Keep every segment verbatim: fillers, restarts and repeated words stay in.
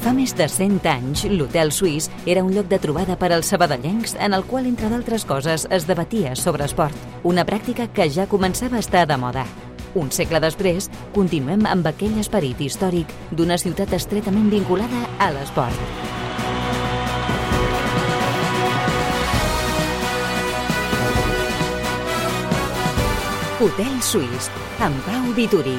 Fa més de cent anys, l'Hotel Suís era un lloc de trobada per als sabadellencs en el qual, entre d'altres coses, es debatia sobre esport, una pràctica que ja començava a estar de moda. Un segle després, continuem amb aquell esperit històric d'una ciutat estretament vinculada a l'esport. Hotel Suís, amb Pau Vituri.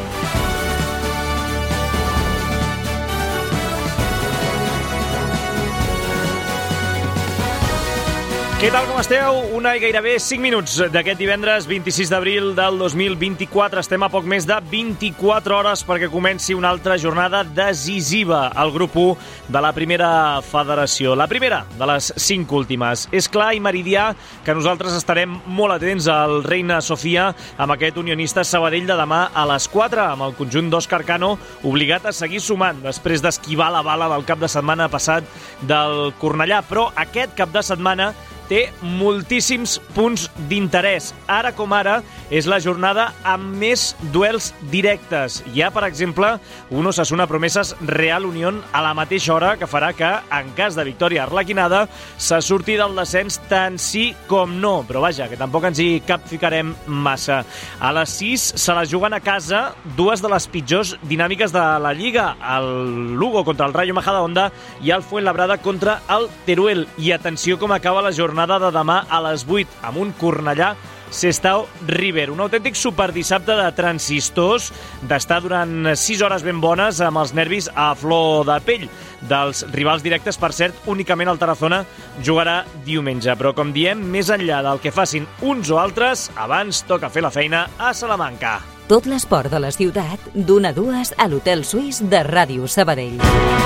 Què tal, com esteu? Una i gairebé cinc minuts d'aquest divendres vint-i-sis d'abril del dos mil vint-i-quatre. Estem a poc més de vint-i-quatre hores perquè comenci una altra jornada decisiva al grup u de la primera federació. La primera de les cinc últimes. És clar i meridià que nosaltres estarem molt atents al Reina Sofia amb aquest Unionista Sabadell de demà a les quatre, amb el conjunt d'Òscar Cano obligat a seguir sumant després d'esquivar la bala del cap de setmana passat del Cornellà. Però aquest cap de setmana té moltíssims punts d'interès. Ara com ara és la jornada amb més duels directes. Hi ha, per exemple, un Osasuna Promeses Real Unión a la mateixa hora, que farà que, en cas de victòria arlequinada, se surti del descens tant sí com no. Però vaja, que tampoc ens hi capficarem massa. A les sis se la juguen a casa dues de les pitjors dinàmiques de la Lliga. El Lugo contra el Rayo Majadahonda i el Fuenlabrada contra el Teruel. I atenció com acaba la jornada de demà a les vuit amb un Cornellà Sestao River. Un autèntic superdissabte de transistors, d'estar durant sis hores ben bones amb els nervis a flor de pell. Dels rivals directes, per cert, únicament el Tarazona jugarà diumenge. Però, com diem, més enllà del que facin uns o altres, abans toca fer la feina a Salamanca. Tot l'esport de la ciutat, d'una a dues a l'Hotel Suís de Ràdio Sabadell.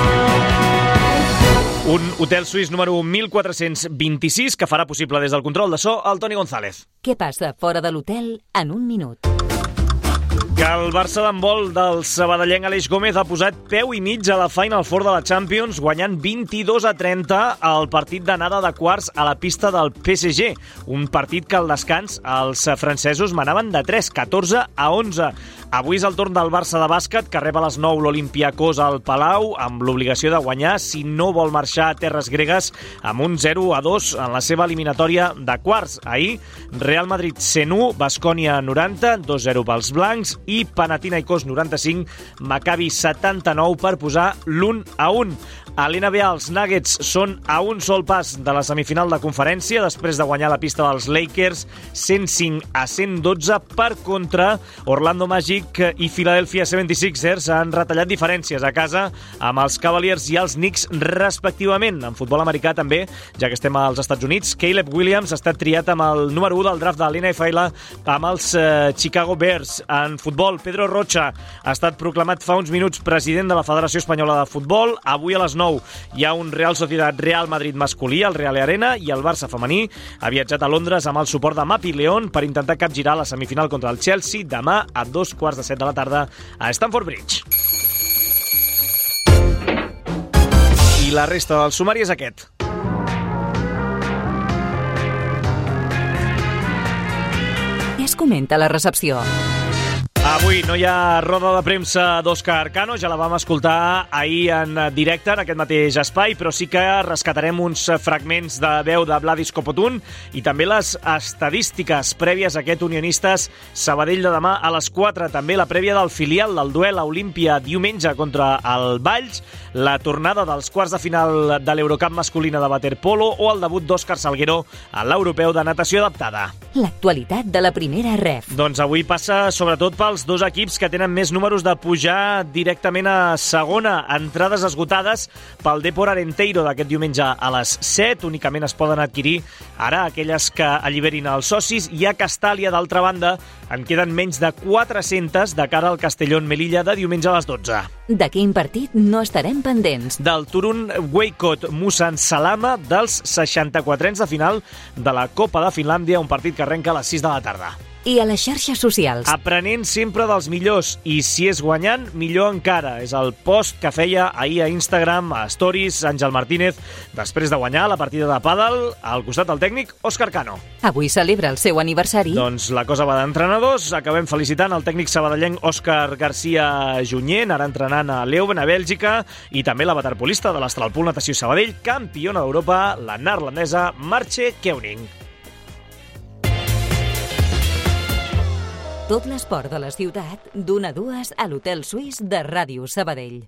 Un Hotel Suís número mil quatre-cents vint-i-sis que farà possible des del control de so el Toni González. Què passa fora de l'hotel en un minut? Que el Barça d'handbol del sabadellenc Aleix Gómez ha posat peu i mig a la Final Four de la Champions, guanyant vint-i-dos a trenta el partit d'anada de quarts a la pista del P S G. Un partit que al descans els francesos manaven de tres, catorze a onze. Avui és el torn del Barça de bàsquet, que rep a les nou l'Olympiacos al Palau, amb l'obligació de guanyar si no vol marxar a terres gregues amb un zero a dos en la seva eliminatòria de quarts. Ahir, Real Madrid cent u, Baskonia noranta, dos zero pels blancs, i Panathinaikos noranta-cinc, Maccabi setanta-nou per posar l'un a un. A l'N B A els Nuggets són a un sol pas de la semifinal de conferència després de guanyar la pista dels Lakers cent cinc a cent dotze. Per contra, Orlando Magic i Philadelphia setanta-sis ers han retallat diferències a casa amb els Cavaliers i els Knicks respectivament. En futbol americà també, ja que estem als Estats Units, Caleb Williams ha estat triat amb el número u del draft de l'N F L amb els eh, Chicago Bears. En futbol, Pedro Rocha ha estat proclamat fa uns minuts president de la Federació Espanyola de Futbol. Avui a les nou hi ha un Real Sociedad Real Madrid masculí al Real Arena i el Barça femení ha viatjat a Londres amb el suport de Mapi León per intentar capgirar la semifinal contra el Chelsea demà a dos quarts de set de la tarda a Stamford Bridge. I la resta del sumari és aquest. Què es comenta a la recepció? Avui no hi ha roda de premsa d'Òscar Cano, ja la vam escoltar ahir en directe en aquest mateix espai, però sí que rescatarem uns fragments de veu de Vladis Copotun i també les estadístiques prèvies a aquest Unionistes Sabadell de demà a les quatre, també la prèvia del filial del duel a Olímpia diumenge contra el Valls, la tornada dels quarts de final de l'Eurocup masculina de waterpolo o el debut d'Òscar Salguero a l'Europeu de natació adaptada. L'actualitat de la primera ref. Doncs avui passa sobretot pel els dos equips que tenen més números de pujar directament a segona. Entrades esgotades pel Depor Arenteiro d'aquest diumenge a les set. Únicament es poden adquirir ara aquelles que alliberin els socis, i a Castàlia, d'altra banda, en queden menys de quatre-centes de cara al Castellón Melilla de diumenge a les dotze. De quin partit no estarem pendents? Del Turun Weikot Musan Salama dels seixanta-quatre anys de final de la Copa de Finlàndia, un partit que arrenca a les sis de la tarda. i a les xarxes socials. Aprenent sempre dels millors, i si és guanyant, millor encara. És el post que feia ahir a Instagram, a Stories, Àngel Martínez, després de guanyar la partida de pàdel al costat del tècnic Òscar Cano. Avui celebra el seu aniversari. Doncs la cosa va d'entrenadors. Acabem felicitant el tècnic sabadellenc Òscar García Junyent, ara entrenant a Leuven, a Bèlgica, i també la waterpolista de l'Astralpool Natació Sabadell, campiona d'Europa, la neerlandesa Marche Keuning. Tot l'esport de la ciutat, d'una a dues a l'Hotel Suís de Ràdio Sabadell.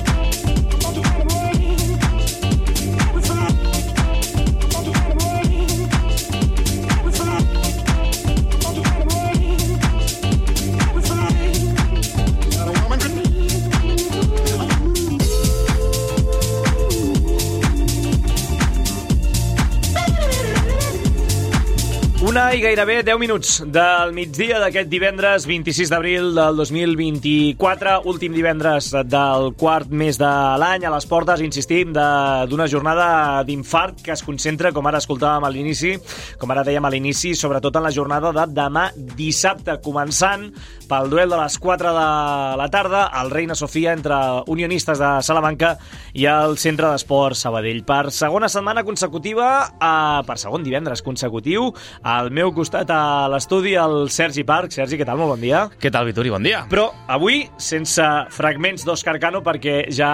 Una i gairebé deu minuts del migdia d'aquest divendres vint-i-sis d'abril del dos mil vint-i-quatre, últim divendres del quart mes de l'any, a les portes, insistim, d'una jornada d'infart que es concentra, com ara escoltàvem a l'inici, com ara dèiem a l'inici, sobretot en la jornada de demà dissabte, començant pel duel de les quatre de la tarda, al Reina Sofia entre Unionistes de Salamanca i el Centre d'Esport Sabadell. Per segona setmana consecutiva, eh, per segon divendres consecutiu, al meu costat a l'estudi, el Sergi Parc. Sergi, què tal? Molt bon dia. Què tal, Vituri? Bon dia. Però avui, sense fragments d'Òscar Cano, perquè ja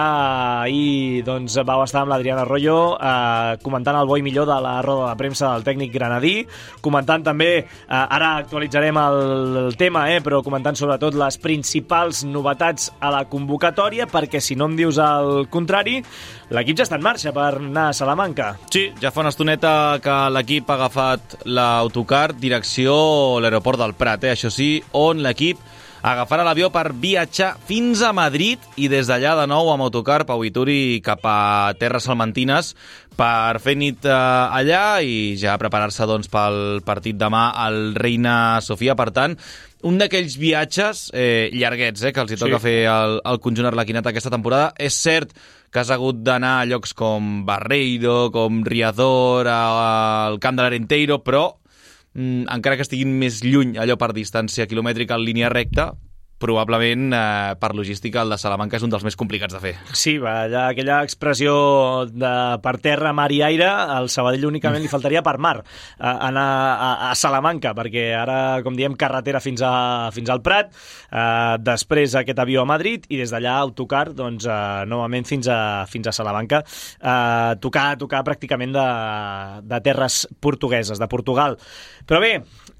ahir doncs, vau estar amb l'Adriana Arroyo eh, comentant el bo i millor de la roda de premsa del tècnic granadí, comentant també, eh, ara actualitzarem el, el tema, eh, però comentant sobretot les principals novetats a la convocatòria, perquè si no em dius el contrari, l'equip ja està en marxa per anar a Salamanca. Sí, ja fa una estoneta que l'equip ha agafat l'autocar direcció a l'aeroport del Prat, eh? Això sí, on l'equip agafarà l'avió per viatjar fins a Madrid i des d'allà de nou amb autocar Pau Vituri cap a Terres Salmantines per fer nit eh, allà i ja preparar-se doncs, pel partit demà al Reina Sofia. Per tant, un d'aquells viatges eh, llarguets eh, que els hi toca sí. fer al, al conjunt arlequinat aquesta temporada. És cert que has hagut d'anar a llocs com Barreiro, com Riazor, al camp de l'Arenteiro, però mm, encara que estiguin més lluny allò per distància quilomètrica en línia recta, probablement eh, per logística el de Salamanca és un dels més complicats de fer. Sí, va, allà, aquella expressió de per terra, mar i aire, al Sabadell únicament li faltaria per mar a, anar a, a Salamanca, perquè ara, com diem, carretera fins, a, fins al Prat, eh, després aquest avió a Madrid i des d'allà autocar, doncs, eh, novament fins a, fins a Salamanca, eh, tocar, tocar pràcticament de, de terres portugueses, de Portugal. Però bé,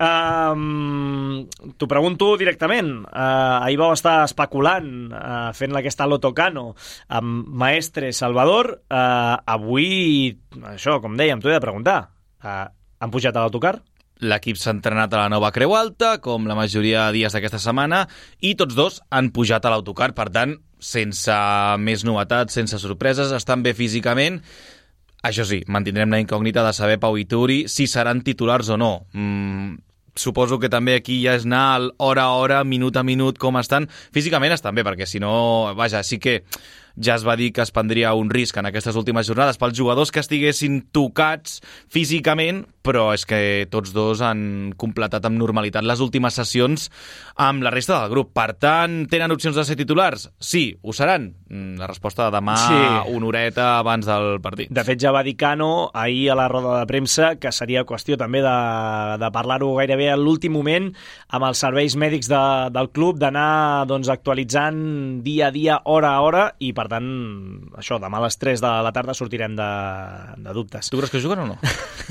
eh, t'ho pregunto directament, eh, ahir vau estar especulant, eh, fent aquesta Loto Cano amb Maestre Salvador. Eh, avui, això, com dèiem, t'ho he de preguntar. Eh, han pujat a l'autocar? L'equip s'ha entrenat a la nova Creu Alta, com la majoria de dies d'aquesta setmana, i tots dos han pujat a l'autocar. Per tant, sense més novetats, sense sorpreses, estan bé físicament. Això sí, mantindrem la incògnita de saber, Pau Vituri, si seran titulars o no. Mm, suposo que també aquí ja és anar hora a hora, minut a minut, com estan. Físicament estan bé, perquè si no, vaja, sí que ja es va dir que es prendria un risc en aquestes últimes jornades pels jugadors que estiguessin tocats físicament, però és que tots dos han completat amb normalitat les últimes sessions amb la resta del grup. Per tant, tenen opcions de ser titulars? Sí, ho seran. La resposta de demà, sí. Una horeta abans del partit. De fet, ja va dir Cano ahir a la roda de premsa que seria qüestió també de, de parlar-ho gairebé a l'últim moment amb els serveis mèdics de, del club, d'anar doncs, actualitzant dia a dia, hora a hora, i per tant, això, demà a les tres de la tarda sortirem de, de dubtes. Tu creus que juguen o no?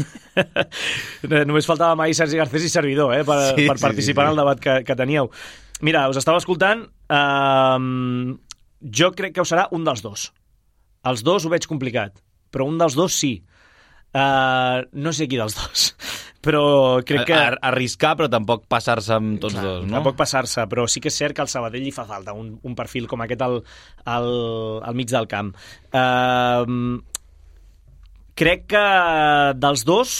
Només faltava mai Sergi Garcés i servidor, eh, per, sí, per participar sí, sí, sí. en el debat que, que teníeu. Mira, us estava escoltant, eh, jo crec que ho serà un dels dos. Els dos ho veig complicat, però un dels dos sí. Eh, no sé qui dels dos, però crec que... A, arriscar, però tampoc passar-se amb tots Clar, dos, no? Tampoc passar-se, però sí que és cert que al Sabadell li fa falta un, un perfil com aquest al, al, al mig del camp. Eh, crec que dels dos,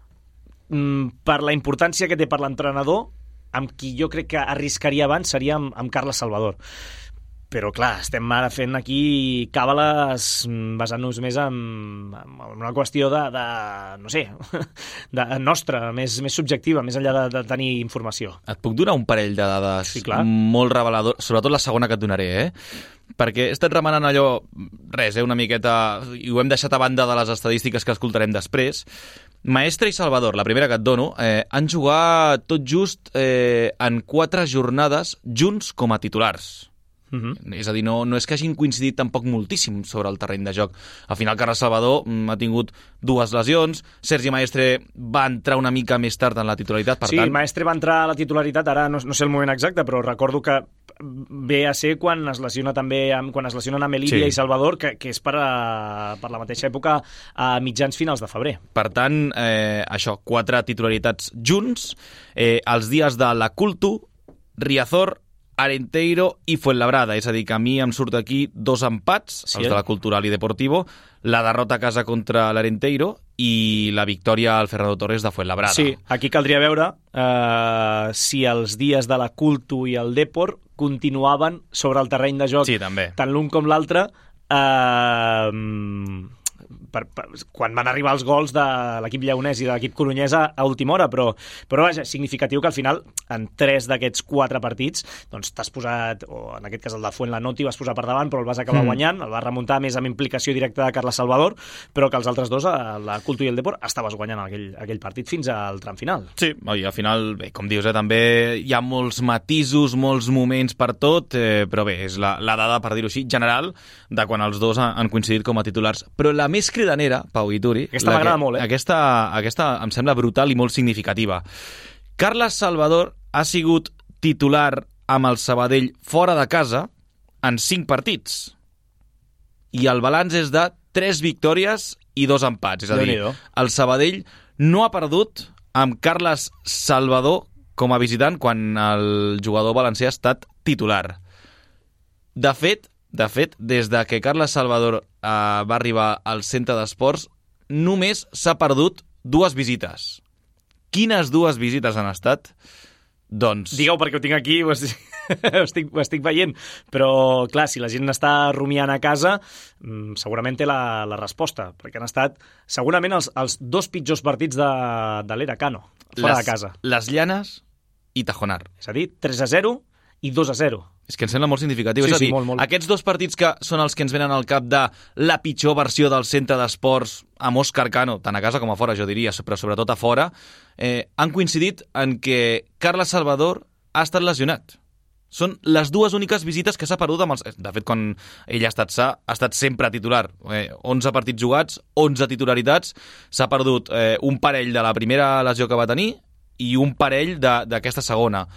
per la importància que té per l'entrenador, amb qui jo crec que arriscaria abans seria amb, amb Carles Salvador. però clar, estem ara fent aquí càbales basant-nos més en, en una qüestió de, de no sé, de nostra, més, més subjectiva, més enllà de, de tenir informació. Et puc donar un parell de dades sí, clar. molt reveladores, sobretot la segona que et donaré, eh? Perquè he estat remenant allò, res, eh, una miqueta, i ho hem deixat a banda de les estadístiques que escoltarem després. Maestre i Salvador, la primera que et dono, eh, han jugat tot just eh, en quatre jornades junts com a titulars. Uh-huh. És a dir, no, no és que hagin coincidit tampoc moltíssim sobre el terreny de joc. Al final, Carles Salvador mm, ha tingut dues lesions, Sergi Maestre va entrar una mica més tard en la titularitat, per sí, tant... Sí, Maestre va entrar a la titularitat, ara no, no sé el moment exacte, però recordo que ve a ser quan es lesiona també amb, quan es lesionen a Melilla sí. i Salvador, que, que és per, a, per la mateixa època a mitjans finals de febrer. Per tant, eh, això, quatre titularitats junts, eh, els dies de la Cultu, Riazor, Arenteiro i Fuenlabrada, és a dir, que a mi em surt aquí dos empats, sí, els de la Cultural i Deportivo, la derrota a casa contra l'Arenteiro i la victòria al Fernando Torres de Fuenlabrada. Sí, aquí caldria veure eh, si els dies de la Cultu i el Depor continuaven sobre el terreny de joc, sí, també. Tant l'un com l'altre, eh, per, per, quan van arribar els gols de l'equip lleonès i de l'equip colonyès a, a última hora, però, però vaja, significatiu que al final, en tres d'aquests quatre partits, doncs t'has posat, o en aquest cas el de Fuenlanoti vas posar per davant, però el vas acabar mm. guanyant, el vas remuntar més amb implicació directa de Carles Salvador, però que els altres dos, la Cultu i el Depor, estaves guanyant aquell, aquell partit fins al tram final. Sí, i al final, bé, com dius, eh, també hi ha molts matisos, molts moments per tot, eh, però bé, és la, la dada, per dir-ho així, general, de quan els dos han, han coincidit com a titulars. Però la més cridanera, Pau i Turi... Aquesta m'agrada molt, eh? Aquesta, aquesta em sembla brutal i molt significativa. Carles Salvador ha sigut titular amb el Sabadell fora de casa en cinc partits. I el balanç és de tres victòries i dos empats. És a dir, el Sabadell no ha perdut amb Carles Salvador com a visitant quan el jugador valencià ha estat titular. De fet, de fet, des de que Carles Salvador eh, va arribar al centre d'esports, només s'ha perdut dues visites. Quines dues visites han estat? Doncs... Digueu, perquè ho tinc aquí, ho estic, ho estic, ho estic veient, però clar, si la gent està rumiant a casa, segurament té la, la resposta, perquè han estat segurament els, els dos pitjors partits de, de l'era Cano, fora les, de casa. Les Llanes i Tajonar. És a dir, tres a zero i dos a zero. És que em sembla molt significatiu. Sí, és a dir, sí, molt, molt. Aquests dos partits que són els que ens venen al cap de la pitjor versió del centre d'esports amb Òscar Cano, tant a casa com a fora, jo diria, però sobretot a fora, eh, han coincidit en que Carles Salvador ha estat lesionat. Són les dues úniques visites que s'ha perdut amb els... De fet, quan ell ha estat sa, ha estat sempre titular. Eh, onze partits jugats, onze titularitats, s'ha perdut eh, un parell de la primera lesió que va tenir i un parell d'aquesta segona.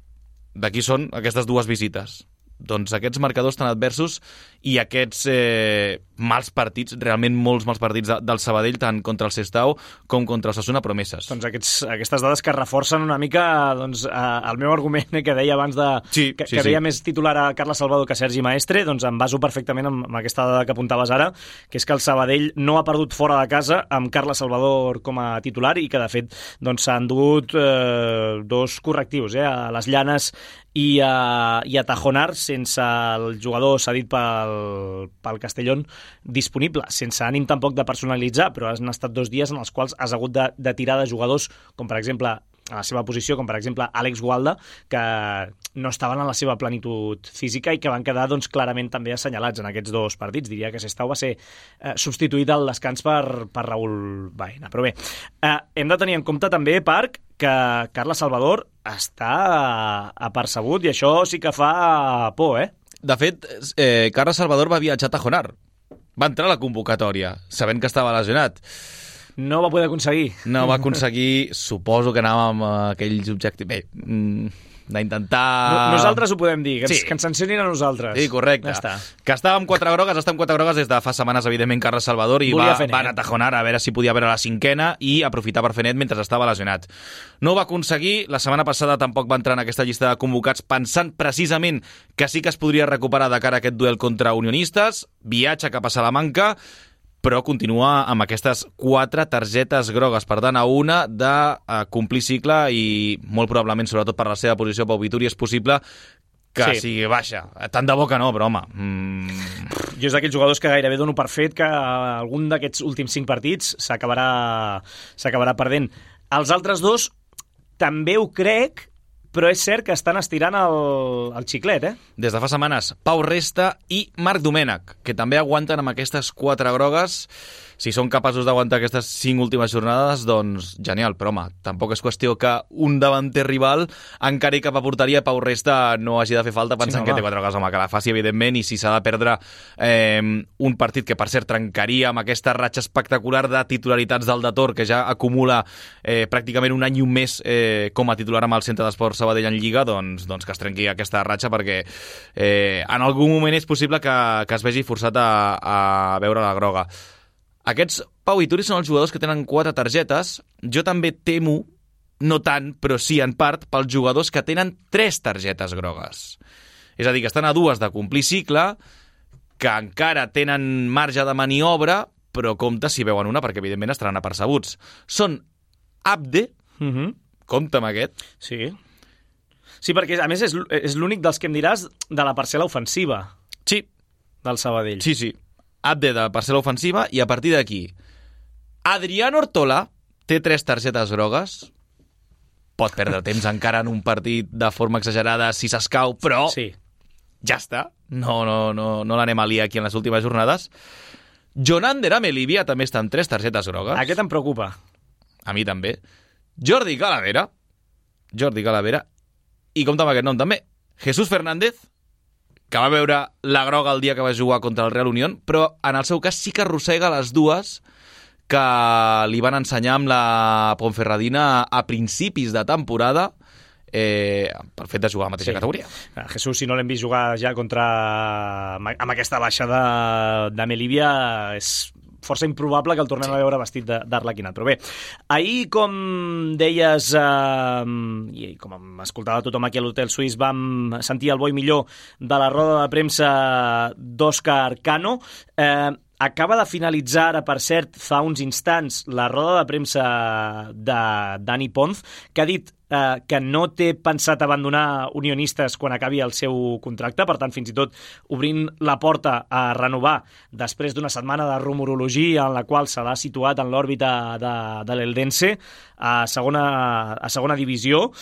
D'aquí són aquestes dues visites. Doncs aquests marcadors tan adversos i aquests eh, mals partits, realment molts mals partits de, del Sabadell, tant contra el Sestao com contra el Osasuna, promeses. Doncs aquests, aquestes dades que reforcen una mica doncs, eh, el meu argument que deia abans de, sí, que, sí, que deia sí. més titular a Carles Salvador que Sergi Maestre, doncs em baso perfectament amb, amb aquesta dada que apuntaves ara, que és que el Sabadell no ha perdut fora de casa amb Carles Salvador com a titular i que de fet doncs, s'han dut eh, dos correctius, eh, a les Llanes i a, i a Tajonar, sense el jugador cedit pel, pel Castellón disponible, sense ànim tampoc de personalitzar, però han estat dos dies en els quals has hagut de, de tirar de jugadors com per exemple a la seva posició, com per exemple Àlex Gualda, que no estaven en la seva plenitud física i que van quedar doncs, clarament també assenyalats en aquests dos partits. Diria que Sestao va ser eh, substituït al descans per, per Raúl Baena. Però bé, eh, hem de tenir en compte també, Parc, que Carles Salvador està apercebut i això sí que fa por, eh? De fet, eh, Carles Salvador va viatjar a Tajonar. Va entrar a la convocatòria, sabent que estava lesionat. No va poder aconseguir. No va aconseguir, suposo que anàvem amb aquells objectius... Bé, d'intentar... Nosaltres ho podem dir, que ens, sí. que ens sancionin a nosaltres. Sí, correcte. Ja que estava amb quatre grogues, està amb quatre grogues des de fa setmanes, evidentment, Carles Salvador, i va, va anar a Tajonar a veure si podia veure la cinquena i aprofitar per fer net mentre estava lesionat. No ho va aconseguir, la setmana passada tampoc va entrar en aquesta llista de convocats pensant precisament que sí que es podria recuperar de cara a aquest duel contra unionistes, viatge cap a Salamanca, però continua amb aquestes quatre targetes grogues. Per tant, a una de uh, complir cicle i molt probablement, sobretot per la seva posició, Pau Vituri, és possible que sí. sigui baixa. Tant de bo que no, però home... Mm... Jo és d'aquells jugadors que gairebé dono per fet que algun d'aquests últims cinc partits s'acabarà s'acabarà perdent. Els altres dos també ho crec, però és cert que estan estirant el, el xiclet, eh? Des de fa setmanes, Pau Resta i Marc Domènech, que també aguanten amb aquestes quatre grogues. Si són capaços d'aguantar aquestes cinc últimes jornades, doncs genial. Però, home, tampoc és qüestió que un davanter rival encari cap a porteria Pau Resta no hagi de fer falta pensant sí, no, que té quatre grogues. Home, que la faci, evidentment, i si s'ha de perdre eh, un partit que, per cert, trencaria amb aquesta ratxa espectacular de titularitats del Dator, que ja acumula eh, pràcticament un any i un mes eh, com a titular amb el Centre d'Esports Sabadell en Lliga, doncs, doncs que es trenqui aquesta ratxa, perquè eh, en algun moment és possible que, que es vegi forçat a, a veure la groga. Aquests Pau i Turi són els jugadors que tenen quatre targetes. Jo també temo, no tant, però sí en part, pels jugadors que tenen tres targetes grogues. És a dir, que estan a dues de complir cicle, que encara tenen marge de maniobra, però compte si veuen una, perquè evidentment estaran apercebuts. Són Abde, uh-huh. compte amb aquest. Sí. Sí, perquè a més és, és l'únic dels que em diràs de la parcel·la ofensiva. Sí. Del Sabadell. Sí, sí. Abde de parcel·la ofensiva, i a partir d'aquí Adrián Ortola té tres targetes grogues, pot perdre temps encara en un partit de forma exagerada si s'escau, però sí. Ja està, no, no, no, no l'anem a liar aquí en les últimes jornades. Jonander Amelivia també està amb tres targetes grogues. Aquest em preocupa. A mi també. Jordi Calavera, Jordi Calavera, i compta amb aquest nom també, Jesús Fernández, que va veure la groga el dia que va jugar contra el Real Unión, però en el seu cas sí que arrossega les dues que li van ensenyar amb la Ponferradina a principis de temporada, eh, pel fet de jugar a la mateixa sí. categoria. Jesús, si no l'hem vist jugar ja contra... amb aquesta baixa de, de Melivia, és força improbable que el tornem sí. a veure vestit d'Arlequinat. Però bé, ahir, com deies, eh, i com escoltava tothom aquí a l'Hotel Suís, vam sentir el bo i millor de la roda de premsa d'Òscar Cano. Eh, acaba de finalitzar, ara, per cert, fa uns instants, la roda de premsa de Dani Ponz, que ha dit eh, que no té pensat abandonar Unionistes quan acabi el seu contracte, per tant, fins i tot obrint la porta a renovar després d'una setmana de rumorologia en la qual se l'ha situat en l'òrbita de, de l'Eldense a segona, a segona divisió.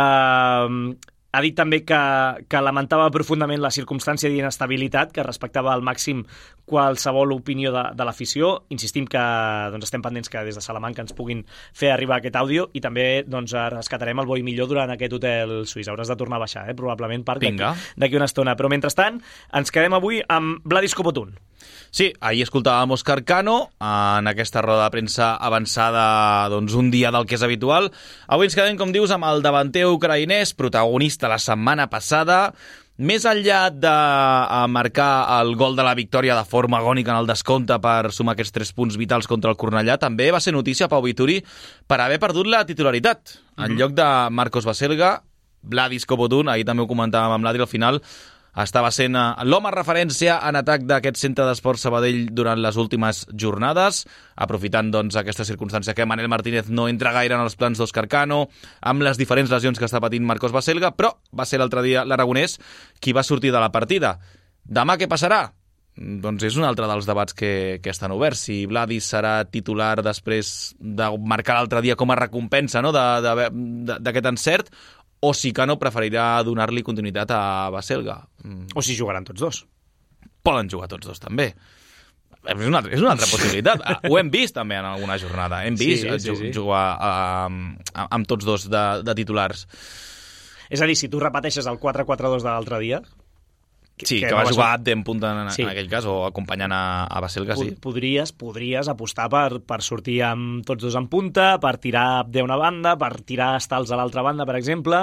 Eh, ha dit també que, que lamentava profundament la circumstància d'inestabilitat, que respectava al màxim qualsevol opinió de, de l'afició. Insistim que doncs, estem pendents que des de Salamanca ens puguin fer arribar aquest àudio, i també doncs, rescatarem el bo i millor durant aquest Hotel Suís. Hauràs de tornar a baixar, eh? probablement, Parc, d'aquí una estona. Però mentrestant, ens quedem avui amb Vladis Copotun. Sí, ahir escoltàvem Òscar Cano en aquesta roda de premsa avançada doncs, un dia del que és habitual. Avui ens quedem, com dius, amb el davanter ucraïnès, protagonista la setmana passada. Més enllà de marcar el gol de la victòria de forma agònica en el descompte per sumar aquests tres punts vitals contra el Cornellà, també va ser notícia Pau Vituri per haver perdut la titularitat. En mm-hmm. lloc de Marcos Baselga, Vladis Copotun, ahir també ho comentàvem amb l'Adri, al final estava sent l'home referència en atac d'aquest Centre d'Esports Sabadell durant les últimes jornades, aprofitant doncs, aquesta circumstància que Manel Martínez no entra gaire en els plans d'Òscar Cano, amb les diferents lesions que està patint Marcos Baselga, però va ser l'altre dia l'aragonès qui va sortir de la partida. Demà què passarà? Doncs és un altre dels debats que, que estan oberts. Si Vladis serà titular després de marcar l'altre dia com a recompensa, no?, d'aquest encert, o si Cano preferirà donar-li continuïtat a Baselga. O si jugaran tots dos. Poden jugar tots dos, també. És una, és una altra possibilitat. Ho hem vist, també, en alguna jornada. Hem vist sí, sí, sí. jugar uh, amb tots dos de, de titulars. És a dir, si tu repeteixes el quatre quatre dos de l'altre dia... Sí, que, que va no jugar Abde en punta en, sí. en aquell cas, o acompanyant a, a Baselga, sí. Podries, podries apostar per, per sortir amb tots dos en punta, per tirar Abde a una banda, per tirar Stals a l'altra banda, per exemple.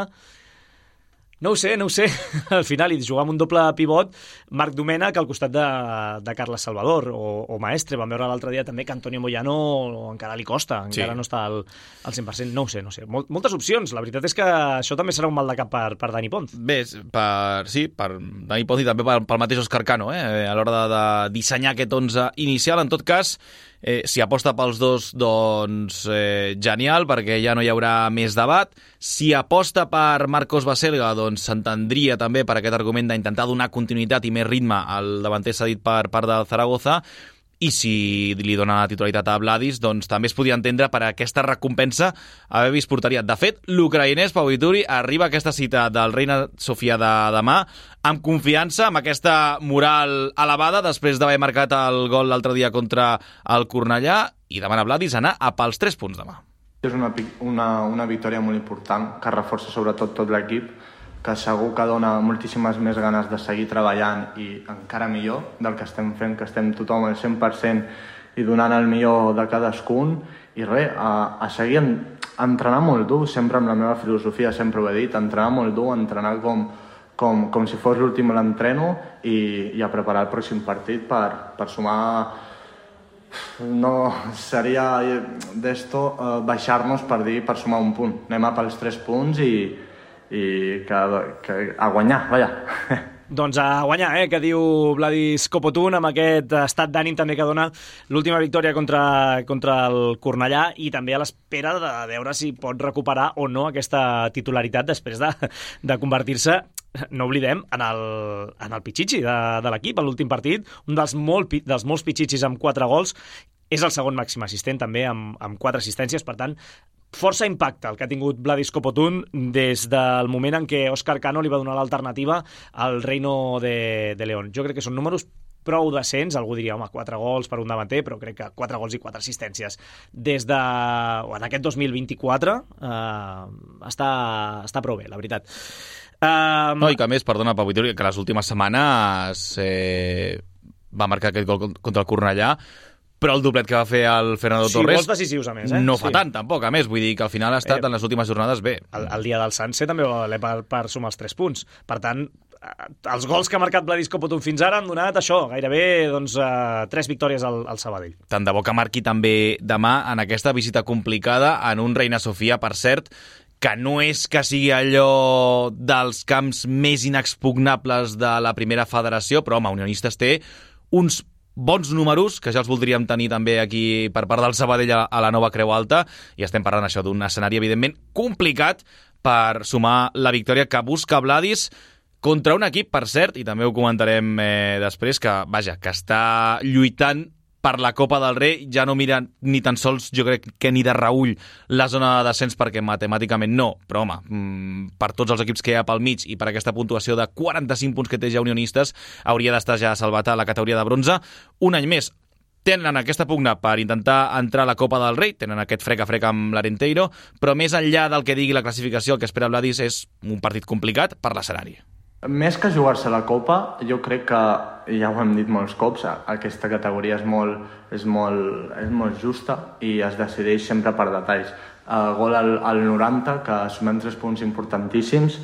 No ho sé, no ho sé. Al final, i jugar amb un doble pivot, Marc Domènech al costat de, de Carles Salvador, o, o Maestre. Vam veure l'altre dia també que Antonio Moyano encara li costa, encara sí. no està al, al cent per cent. No ho sé, no ho sé. Mol, moltes opcions. La veritat és que això també serà un mal de cap per, per Dani Ponz. Bé, per, sí, per Dani Ponz i també pel, pel mateix Òscar Cano, eh? a l'hora de, de dissenyar aquest onze inicial. En tot cas, Eh, si aposta pels dos, doncs eh, genial, perquè ja no hi haurà més debat. Si aposta per Marcos Baselga, doncs s'entendria també per aquest argument d'intentar donar continuïtat i més ritme al davanter cedit per part del Zaragoza. I si li dona la titularitat a Vladis, doncs també es podia entendre per aquesta recompensa haver vist porteria. De fet, l'ucraïnès Pau Vituri arriba a aquesta cita del Reina Sofia de demà amb confiança, amb aquesta moral elevada, després d'haver marcat el gol l'altre dia contra el Cornellà, i demana a Vladis anar a pels tres punts demà. És una, una, una victòria molt important que reforça sobretot tot l'equip, que segur que dona moltíssimes més ganes de seguir treballant i encara millor del que estem fent, que estem tothom al cent per cent i donant el millor de cadascun. I res, a, a seguir en, a entrenar molt dur, sempre amb la meva filosofia, sempre ho he dit, entrenar molt dur, entrenar com, com, com si fos l'últim l'entreno i, i a preparar el pròxim partit per, per sumar. No seria d'esto eh, baixar-nos per dir per sumar un punt. Anem a pels tres punts i i que, que a guanyar, vaja. Doncs a guanyar, eh, que diu Vladis Copotun, amb aquest estat d'ànim també que dona l'última victòria contra, contra el Cornellà, i també a l'espera de veure si pot recuperar o no aquesta titularitat després de, de convertir-se, no oblidem, en el, en el pitxitxi de, de l'equip, en l'últim partit, un dels, molt, dels molts pitxitxis amb quatre gols. És el segon màxim assistent també amb, amb quatre assistències, per tant, força impacte el que ha tingut Vladis Copotun des del moment en què Óscar Cano li va donar l'alternativa al Reino de, de León. Jo crec que són números prou decents, algú diria, home, quatre gols per un davanter, però crec que quatre gols i quatre assistències des de... en aquest dos mil vint-i-quatre eh, està, està prou bé, la veritat. Um... No, i que a més, perdona, Pau Vittori, que les últimes setmanes eh, va marcar aquest gol contra el Cornellà, però el doblet que va fer el Fernando sí, Torres gols decisius, a més, eh? no sí. fa tant, tampoc. A més, vull dir que al final ha estat eh, en les últimes jornades bé. El, el dia del Sanse també va valer per, per sumar els tres punts. Per tant, els gols que ha marcat Vladis Copotun fins ara han donat això, gairebé doncs, uh, tres victòries al, al Sabadell. Tant de bo que marqui també demà en aquesta visita complicada en un Reina Sofia, per cert, que no és que sigui allò dels camps més inexpugnables de la primera federació, però home, Unionistes té uns bons números, que ja els voldríem tenir també aquí per part del Sabadell a la nova Creu Alta, i estem parlant això d'un escenari evidentment complicat per sumar la victòria que busca Vladis contra un equip, per cert, i també ho comentarem eh, després, que vaja, que està lluitant per la Copa del Rei, ja no mira ni tan sols, jo crec que ni de reüll, la zona de descens, perquè matemàticament no, però home, per tots els equips que hi ha pel mig i per aquesta puntuació de quaranta-cinc punts que té ja Unionistes, hauria d'estar ja salvat a la categoria de bronze. Un any més tenen aquesta pugna per intentar entrar a la Copa del Rei, tenen aquest frec a frec amb l'Arenteiro, però més enllà del que digui la classificació, el que espera Vladis és un partit complicat per l'escenari. Més que jugar-se la Copa, jo crec que, ja ho hem dit molts cops, aquesta categoria és molt, és molt, és molt justa i es decideix sempre per detalls. Uh, gol al, al noranta, que sumem tres punts importantíssims,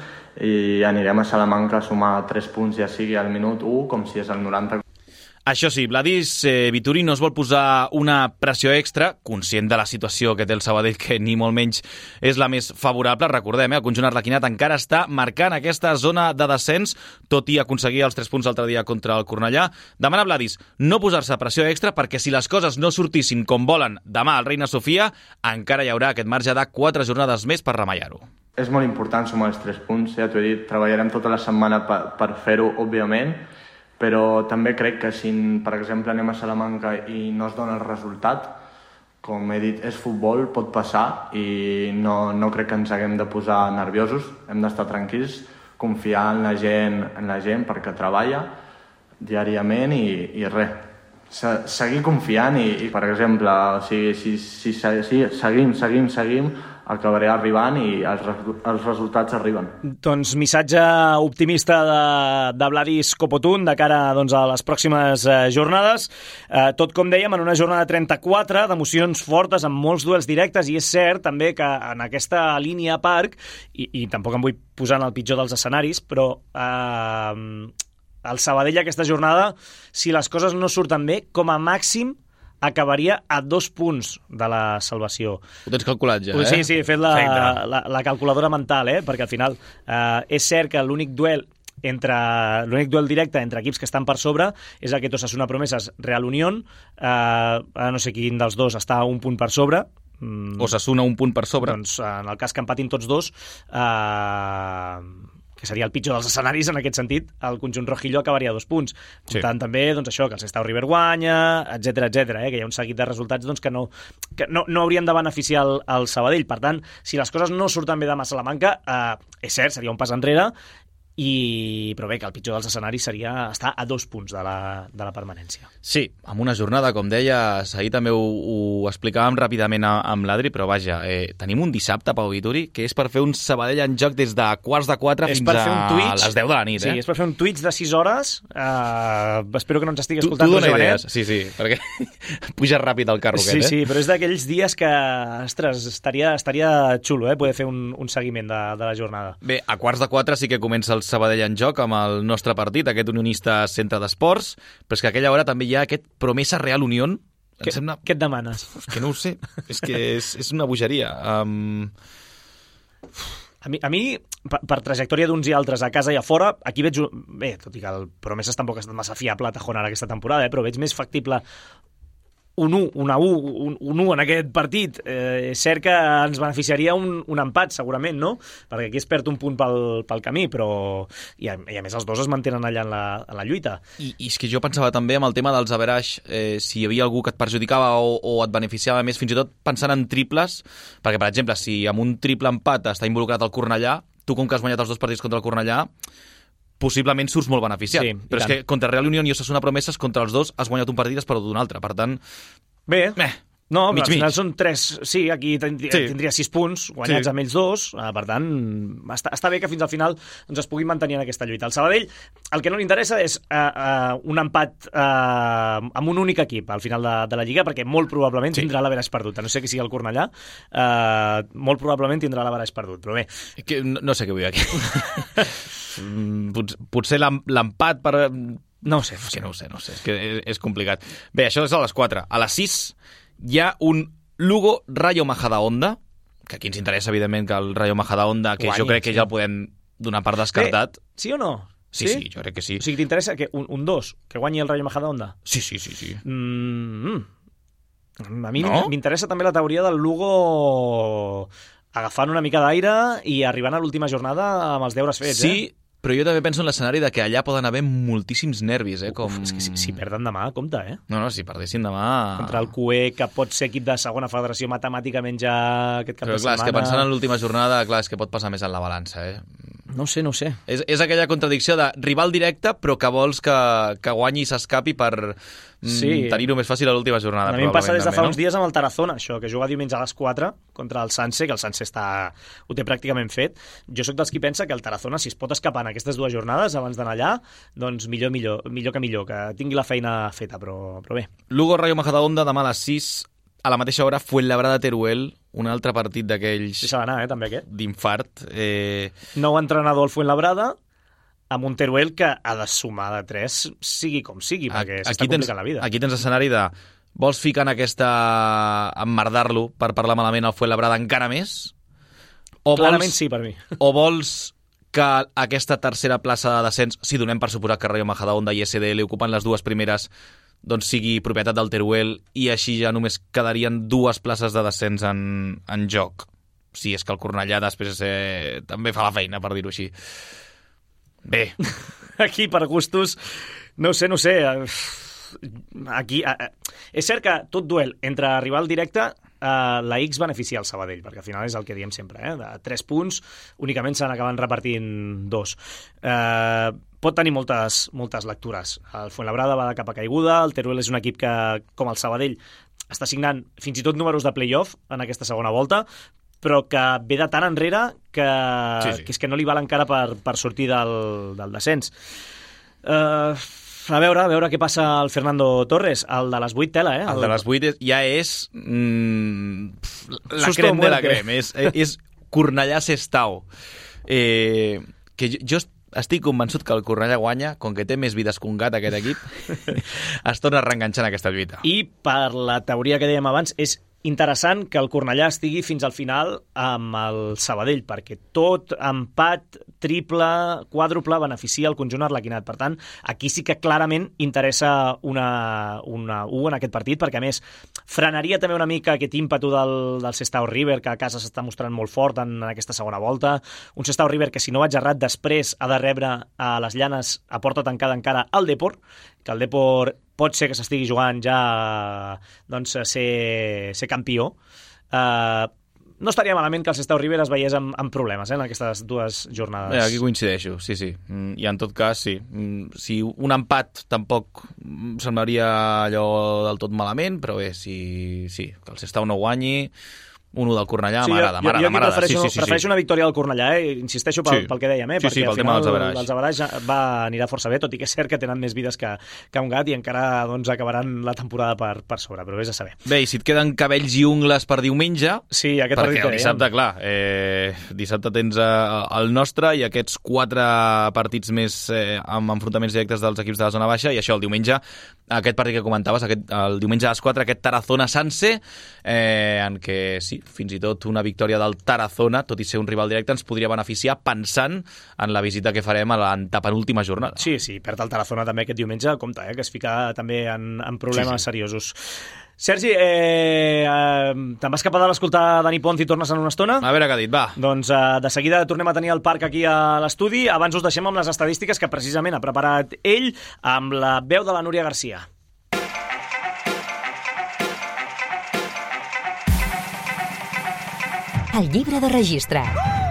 i anirem a Salamanca a sumar tres punts, ja sigui al minut u, com si és al noranta. Això sí, Vladis eh, Vituri no es vol posar una pressió extra, conscient de la situació que té el Sabadell, que ni molt menys és la més favorable. Recordem, eh, el conjunt arlequinat encara està marcant aquesta zona de descens, tot i aconseguir els tres punts l'altre dia contra el Cornellà. Demana Vladis no posar-se pressió extra, perquè si les coses no sortissin com volen demà al Reina Sofia, encara hi haurà aquest marge de quatre jornades més per remallar-ho. És molt important sumar els tres punts, ja t'ho he dit, treballarem tota la setmana per, per fer-ho, òbviament, però també crec que si, per exemple, anem a Salamanca i no es dona el resultat, com he dit, és futbol, pot passar, i no, no crec que ens haguem de posar nerviosos, hem d'estar tranquils, confiar en la gent, en la gent perquè treballa diàriament i, i res. Se, seguir confiant i, i, per exemple, si, si, si, si seguim, seguim, seguim, acabaré arribant i els, els resultats arriben. Doncs missatge optimista de, de Vladis Copotun de cara doncs, a les pròximes eh, jornades. Eh, tot com dèiem, en una jornada trenta-quatre d'emocions fortes, amb molts duels directes, i és cert també que en aquesta línia a Parc, i, i tampoc em vull posar en el pitjor dels escenaris, però eh, el Sabadell aquesta jornada, si les coses no surten bé, com a màxim acabaria a dos punts de la salvació. Ho tens calculat ja, eh? Sí, sí, he fet la, la, la calculadora mental, eh? Perquè al final eh, és cert que l'únic duel entre l'únic duel directe entre equips que estan per sobre és aquest Osasuna Promeses Real Unión, eh, no sé quin dels dos està un punt per sobre. Osasuna un punt per sobre. Doncs en el cas que empatin tots dos, eh, que seria el pitjor dels escenaris en aquest sentit, el conjunt rojillo acabaria a dos punts. Per sí. tant, també, doncs això, que el Sestao River guanya, etcètera, etcètera, eh, que hi ha un seguit de resultats doncs, que, no, que no, no haurien de beneficiar el, el Sabadell. Per tant, si les coses no surten bé demà a Salamanca, eh, és cert, seria un pas enrere, i... però bé, que el pitjor dels escenaris seria estar a dos punts de la, de la permanència. Sí, amb una jornada, com deies, ahir també ho, ho explicàvem ràpidament a, amb l'Adri, però vaja, eh, tenim un dissabte, Pau Vituri, que és per fer un Sabadell en joc des de quarts de quatre és fins a Twitch, les deu de la nit. Sí, eh? és per fer un Twitch de sis hores. Uh, espero que no ens estigui escoltant. Tu, tu dona idees, sí, sí, perquè puja ràpid el carro sí, aquest. Sí, sí, però és d'aquells dies que, ostres, estaria, estaria xulo, eh, poder fer un, un seguiment de, de la jornada. Bé, a quarts de quatre sí que comença el Sabadell en joc amb el nostre partit, aquest Unionista Centre d'Esports, però és que a aquella hora també hi ha aquest Promesa Real Unión. Què, sembla... què et demanes? És que no ho sé, és que és, és una bogeria. Um... A mi, a mi per, per trajectòria d'uns i altres a casa i a fora, aquí veig... Bé, tot i que el Promeses tampoc ha estat massa fiable a Tajonar aquesta temporada, eh, però veig més factible un u, una u, un, un u en aquest partit. Eh, és cert que ens beneficiaria un, un empat, segurament, no? Perquè aquí es perd un punt pel, pel camí, però... I a, I a més els dos es mantenen allà en la, en la lluita. I, I és que jo pensava també amb el tema dels average, eh, si hi havia algú que et perjudicava o, o et beneficiava més, fins i tot pensant en triples, perquè, per exemple, si amb un triple empat està involucrat el Cornellà, tu com que has guanyat els dos partits contra el Cornellà, possiblement surts molt beneficiat. Sí, però és que contra Real Unión i Osasuna Promeses, contra els dos has guanyat un partit i has perdut un altre. Per tant, bé, eh, no, mig, al final mig. són tres... Sí, aquí tindria, sí. tindria sis punts guanyats sí. amb ells dos. Per tant, està, està bé que fins al final doncs, es puguin mantenir en aquesta lluita. El Sabadell, el que no li interessa és uh, uh, un empat uh, amb un únic equip al final de, de la Lliga, perquè molt probablement sí. tindrà l'averaix perdut. A no sé qui sigui el Cornellà, uh, molt probablement tindrà l'averaix perdut. Però bé... Que, no, no sé què vull dir aquí. Pot, potser l'empat per... No ho sé, no, sé. no ho sé, no ho sé, és que és, és complicat. Bé, això és a les quatre. A les sis hi ha un Lugo Rayo Majadahonda, que aquí ens interessa, evidentment, que el Rayo Majadahonda, que Guanyi, jo crec que sí. ja el podem donar per descartat. Bé, sí o no? Sí, sí, sí, jo crec que sí. O sigui, t'interessa que un, un dos, que guanyi el Rayo Majadahonda? Sí, sí, sí, sí. Mm, a mi no? m'interessa també la teoria del Lugo agafant una mica d'aire i arribant a l'última jornada amb els deures fets, sí, eh? Però jo també penso en l'escenari de que allà poden haver moltíssims nervis, eh? Com... Uf, és que si, si perden demà, compte, eh? No, no, si perdessin demà... Contra el Q E, que pot ser equip de segona federació matemàticament ja aquest cap però, de clar, setmana... És que pensant en l'última jornada, clar, és que pot passar més en la balança, eh? No sé, no sé. És, és aquella contradicció de rival directe, però que vols que, que guanyi i s'escapi per sí. mm, tenir-ho més fàcil a l'última jornada. A mi em passa des de fa també, uns no? dies amb el Tarazona, això, que juga diumenge a les quatre contra el Sanse, que el Sanse està, ho té pràcticament fet. Jo sóc dels qui pensa que el Tarazona, si es pot escapar en aquestes dues jornades abans d'anar allà, doncs millor, millor, millor que millor, que tingui la feina feta, però, però bé. Lugo Rayo Majadahonda demà a les sis, a la mateixa hora, Fuenlabrada-Teruel, un altre partit d'aquells... Deixa d'anar, eh, també, aquest. D'infart. Eh... Nou entrenador al Fuenlabrada, amb un Teruel que ha de sumar de tres, sigui com sigui, perquè s'està complicant la vida. Aquí tens escenari de... Vols ficar en aquesta... emmerdar-lo per parlar malament al Fuenlabrada encara més? O clarament vols... sí, per mi. O vols que aquesta tercera plaça de descens, si donem per suposat que Rayo Majadahonda i S D L ocupen les dues primeres, doncs sigui propietat del Teruel i així ja només quedarien dues places de descens en, en joc. Si és que el Cornellà després eh, també fa la feina, per dir-ho així. Bé. Aquí, per gustos, no sé, no sé. Aquí, és cert que tot duel entre rival directe, Uh, la X beneficia el Sabadell, perquè al final és el que diem sempre, eh? De tres punts únicament se n'acaben repartint dos. Uh, pot tenir moltes, moltes lectures. El Fuenlabrada va de capa caiguda, el Teruel és un equip que, com el Sabadell, està signant fins i tot números de playoff en aquesta segona volta, però que ve de tan enrere que, sí, sí. que és que no li val encara per, per sortir del, del descens. Uh, A veure, a veure què passa al Fernando Torres, el de les vuit tela, eh? El, el de les vuit ja és mm, la Susto crem de la crem, és, és Cornellà-Sestao. Eh, que jo, jo estic convençut que el Cornellà guanya, com que té més vides que un gat aquest equip, es torna a reenganxar en aquesta lluita. I per la teoria que dèiem abans, és interessant que el Cornellà estigui fins al final amb el Sabadell, perquè tot empat, triple, quàdruple beneficia el conjunt arlequinat. Per tant, aquí sí que clarament interessa una, una U en aquest partit, perquè a més frenaria també una mica aquest ímpetu del, del Sestao River, que a casa s'està mostrant molt fort en, en aquesta segona volta. Un Sestao River que, si no vaig errat, després ha de rebre a les Llanes a porta tancada encara el Depor, que el Depor pot ser que s'estigui jugant ja doncs, ser, ser campió. Uh, no estaria malament que el Sestao River es veiés amb, amb problemes eh, en aquestes dues jornades. Bé, aquí coincideixo, sí, sí. I en tot cas, sí. Si un empat tampoc semblaria allò del tot malament, però bé, si, sí, que el Sestao no guanyi... un u del Cornellà, sí, m'agrada, m'agrada. Jo, jo m'agrada. prefereixo, Sí, sí, sí, prefereixo sí. una victòria del Cornellà, eh? Insisteixo pel, Sí. pel que dèiem, eh? Sí, perquè sí, pel al tema final dels averaix. els averaix va, anirà força bé, tot i que és cert que tenen més vides que, que un gat i encara doncs, acabaran la temporada per, per sobre, però vés a saber. Bé, i si et queden cabells i ungles per diumenge... Sí, aquest perquè partit el dissabte, clar, eh, dissabte tens eh, el nostre i aquests quatre partits més eh, amb enfrontaments directes dels equips de la zona baixa, i això el diumenge, aquest partit que comentaves, aquest, el diumenge a les quatre, aquest Tarazona-Sanse, eh, en què sí, fins i tot una victòria del Tarazona, tot i ser un rival directe, ens podria beneficiar pensant en la visita que farem a l'antepenúltima jornada. Sí, sí, perd el Tarazona també aquest diumenge, compte, eh, que es fica també en, en problemes Sí, sí. seriosos. Sergi, eh, eh, te'n vas cap a dalt a escoltar Dani Ponz i tornes en una estona? A veure què ha dit, va. Doncs eh, de seguida tornem a tenir el Parc aquí a l'estudi. Abans us deixem amb les estadístiques que precisament ha preparat ell amb la veu de la Núria Garcia. El llibre de registre.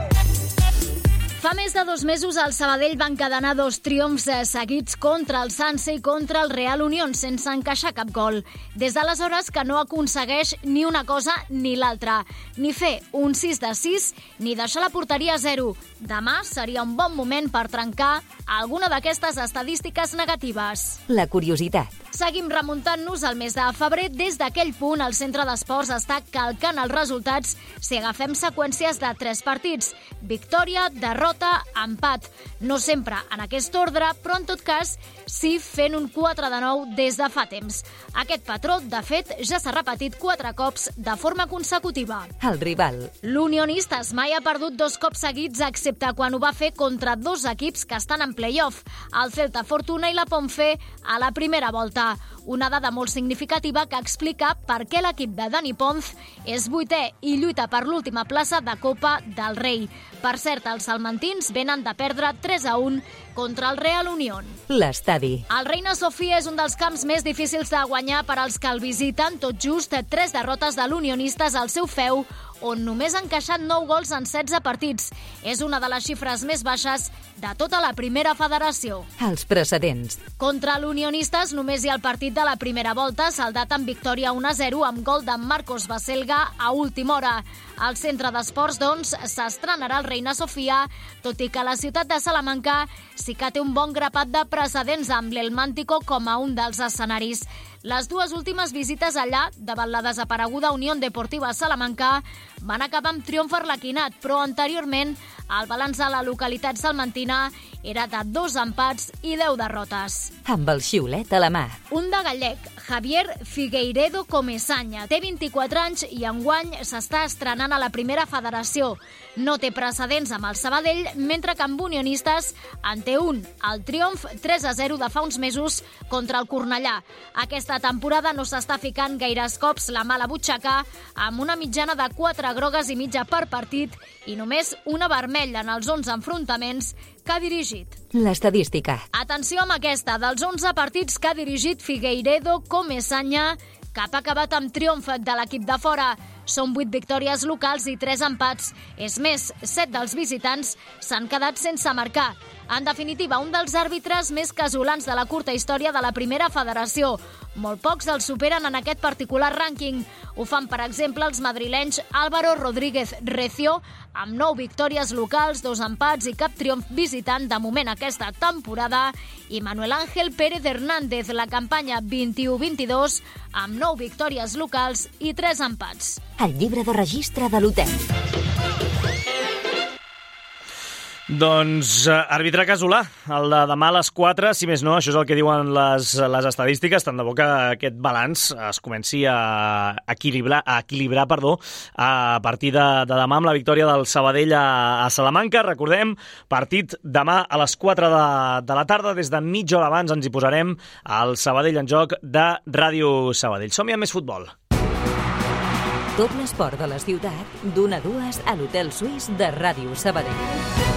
Fa més de dos mesos el Sabadell va encadenar dos triomfs seguits contra el Sanse i contra el Real Unión, sense encaixar cap gol. Des d'aleshores que no aconsegueix ni una cosa ni l'altra, ni fer un sis de sis, ni deixar la porteria a zero. Demà seria un bon moment per trencar alguna d'aquestes estadístiques negatives. La curiositat. Seguim remuntant-nos al mes de febrer. Des d'aquell punt, el Centre d'Esports està calcant els resultats si agafem seqüències de tres partits. Victòria, derrota, empat. No sempre en aquest ordre, però en tot cas sí fent un quatre de nou des de fa temps. Aquest patró, de fet, ja s'ha repetit quatre cops de forma consecutiva. El rival. L'Unionistes mai ha perdut dos cops seguits, excepte quan ho va fer contra dos equips que estan en play-off, el Celta Fortuna i la Ponfe a la primera volta. Una dada molt significativa que explica per què l'equip de Dani Ponz és vuitè i lluita per l'última plaça de Copa del Rei. Per cert, els salmantins venen de perdre tres a un contra el Real Unión. L'estadi. El Reina Sofia és un dels camps més difícils de guanyar per als que el visiten, tot just tres derrotes de l'Unionistes al seu feu, on només ha encaixat nou gols en setze partits. És una de les xifres més baixes de tota la primera federació. Els precedents. Contra l'Unionistes només hi ha el partit de la primera volta, saldat amb victòria un a zero amb gol de Marcos Baselga a última hora. Al centre d'esports, doncs, s'estrenarà el Reina Sofia, tot i que la ciutat de Salamanca sí que té un bon grapat de precedents amb l'El Mántico com a un dels escenaris. Les dues últimes visites allà, davant la desapareguda Unió Deportiva Salamanca, van acabar amb triomf arlequinat, però anteriorment el balanç de la localitat salmantina era de dos empats i deu derrotes. Amb el xiulet a la mà. Un de gallec, Javier Figueiredo Comesaña. Té vint-i-quatre anys i enguany s'està estrenant a la primera federació. No té precedents amb el Sabadell, mentre que amb Unionistes en té un, el triomf tres a zero de fa uns mesos contra el Cornellà. Aquesta temporada no s'està ficant gaires cops la mala butxaca, amb una mitjana de quatre grogues i mitja per partit i només una vermella en els onze enfrontaments que ha dirigit. L'estadística. Atenció amb aquesta, dels onze partits que ha dirigit Figueiredo Comesaña, cap ha acabat amb triomf de l'equip de fora. Són vuit victòries locals i tres empats. És més, set dels visitants s'han quedat sense marcar. En definitiva, un dels àrbitres més casolans de la curta història de la primera federació. Molt pocs els superen en aquest particular rànquing. Ho fan, per exemple, els madrilenys Álvaro Rodríguez Recio, amb nou victòries locals, dos empats i cap triomf visitant de moment aquesta temporada, i Manuel Ángel Pérez Hernández, la campanya vint-i-u vint-i-dos, amb nou victòries locals i tres empats. El llibre de registre de l'hotel. Doncs uh, àrbitre casolà, el de demà a les quatre, si més no, això és el que diuen les, les estadístiques, tant de bo que aquest balanç es comenci a equilibrar, a equilibrar perdó, a partir de, de demà amb la victòria del Sabadell a, a Salamanca. Recordem, partit demà a les quatre de, de la tarda, des de mitja hora abans ens hi posarem al Sabadell en joc de Ràdio Sabadell. Som-hi amb més futbol. Tot l'esport de la ciutat, d'una a dues a l'Hotel Suís de Ràdio Sabadell.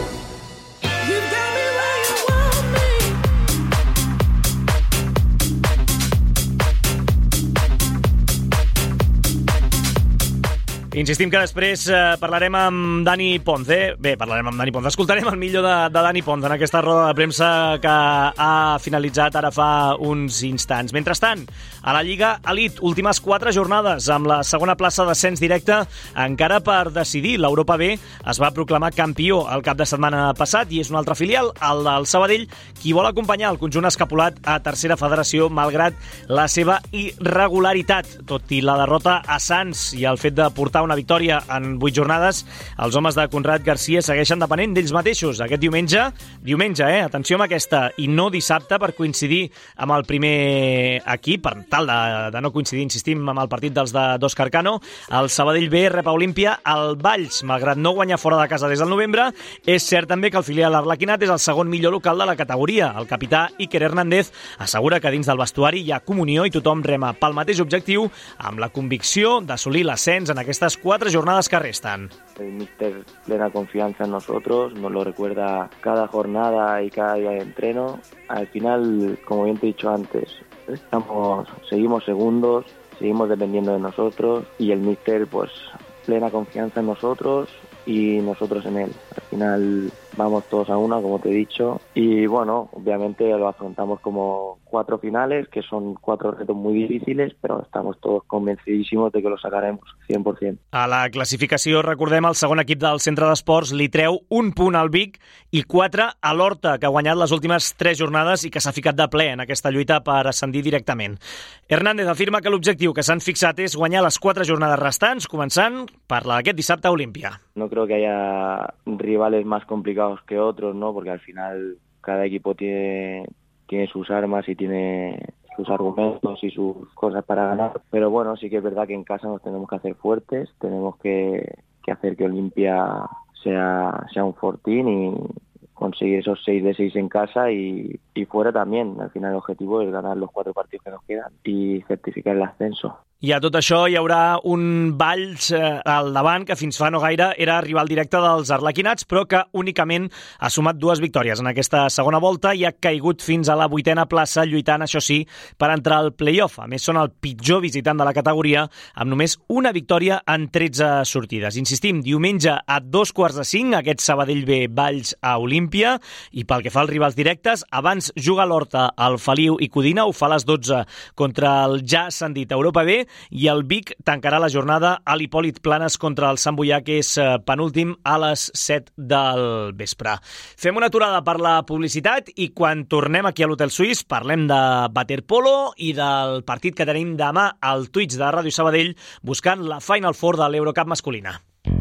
Insistim que després eh, parlarem amb Dani Ponce. Bé, parlarem amb Dani Ponce. Escoltarem el millor de, de Dani Ponce en aquesta roda de premsa que ha finalitzat ara fa uns instants. Mentrestant, a la Lliga Elite, últimes quatre jornades amb la segona plaça d'ascens directe encara per decidir. L'Europa B es va proclamar campió el cap de setmana passat i és un altre filial, el del Sabadell, qui vol acompanyar el conjunt escapulat a tercera federació malgrat la seva irregularitat. Tot i la derrota a Sants i el fet de portar una victòria en vuit jornades, els homes de Conrad Garcia segueixen depenent d'ells mateixos. Aquest diumenge, diumenge, eh? Atenció amb aquesta, i no dissabte per coincidir amb el primer equip, per tal de, de no coincidir, insistim, amb el partit dels de d'Òscar Cano, el Sabadell B rep a Olímpia al Valls, malgrat no guanyar fora de casa des del novembre. És cert també que el filial arlequinat és el segon millor local de la categoria. El capità Iker Hernández assegura que dins del vestuari hi ha comunió i tothom rema pel mateix objectiu, amb la convicció d'assolir l'ascens en aquestes cuatro jornadas que restan. El míster plena confianza en nosotros, nos lo recuerda cada jornada y cada día de entreno. Al final, como bien te he dicho antes, estamos, seguimos segundos, seguimos dependiendo de nosotros y el míster, pues, plena confianza en nosotros y nosotros en él. Al final vamos todos a una, como te he dicho, y bueno, obviamente lo afrontamos como cuatro finales, que son cuatro retos muy difíciles, però estamos todos convencidísimos de que lo sacaremos cent per cent. A la classificació, recordem, el segon equip del Centre d'Esports li treu un punt al Vic i quatre a l'Horta, que ha guanyat les últimes tres jornades i que s'ha ficat de ple en aquesta lluita per ascendir directament. Hernández afirma que l'objectiu que s'han fixat és guanyar les quatre jornades restants, començant per la d'aquest dissabte a Olímpia. No creo que haya rivales más complicados que otros, ¿no? Porque al final cada equipo tiene, tiene sus armas y tiene sus argumentos y sus cosas para ganar. Pero bueno, sí que es verdad que en casa nos tenemos que hacer fuertes, tenemos que, que hacer que Olimpia sea, sea un fortín y conseguir esos seis de seis en casa y, y fuera también. Al final el objetivo es ganar los cuatro partidos que nos quedan y certificar el ascenso. I a tot això hi haurà un Valls eh, al davant que fins fa no gaire era rival directe dels arlequinats, però que únicament ha sumat dues victòries en aquesta segona volta i ha caigut fins a la vuitena plaça, lluitant, això sí, per entrar al play-off. A més, són el pitjor visitant de la categoria, amb només una victòria en tretze sortides. Insistim, diumenge a dos quarts de cinc, aquest Sabadell B Valls a Olímpia, i pel que fa als rivals directes, abans juga l'Horta, el Feliu i Codina, ho fa a les dotze contra el ja ascendit Europa B, i el Vic tancarà la jornada a l'Hipòlit Planes contra el Sant Boià, que és penúltim, a les set del vespre. Fem una aturada per la publicitat i quan tornem aquí a l'Hotel Suís parlem de waterpolo i del partit que tenim demà al Twitch de Ràdio Sabadell buscant la Final Four de l'Eurocup masculina.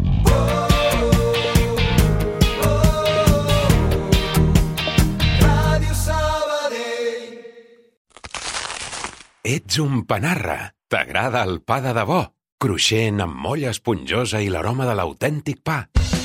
Ets un panarra. T'agrada el pa de debò, cruixent amb molla esponjosa i l'aroma de l'autèntic pa.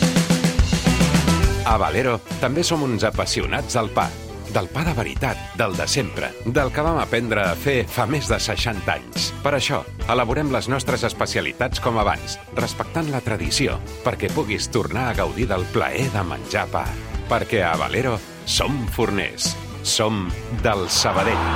A Valero també som uns apassionats del pa, del pa de veritat, del de sempre, del que vam aprendre a fer fa més de seixanta anys. Per això, elaborem les nostres especialitats com abans, respectant la tradició, perquè puguis tornar a gaudir del plaer de menjar pa. Perquè a Valero som forners, som del Sabadell.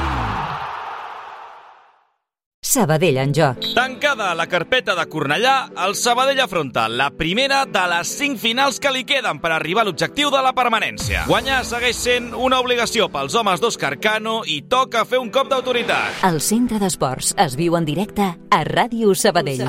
Sabadell en joc. Tancada la carpeta de Cornellà, el Sabadell afronta la primera de les cinc finals que li queden per arribar a l'objectiu de la permanència. Guanyar segueix sent una obligació pels homes d'Òscar Cano i toca fer un cop d'autoritat. El Centre d'Esports es viu en directe a Ràdio Sabadell.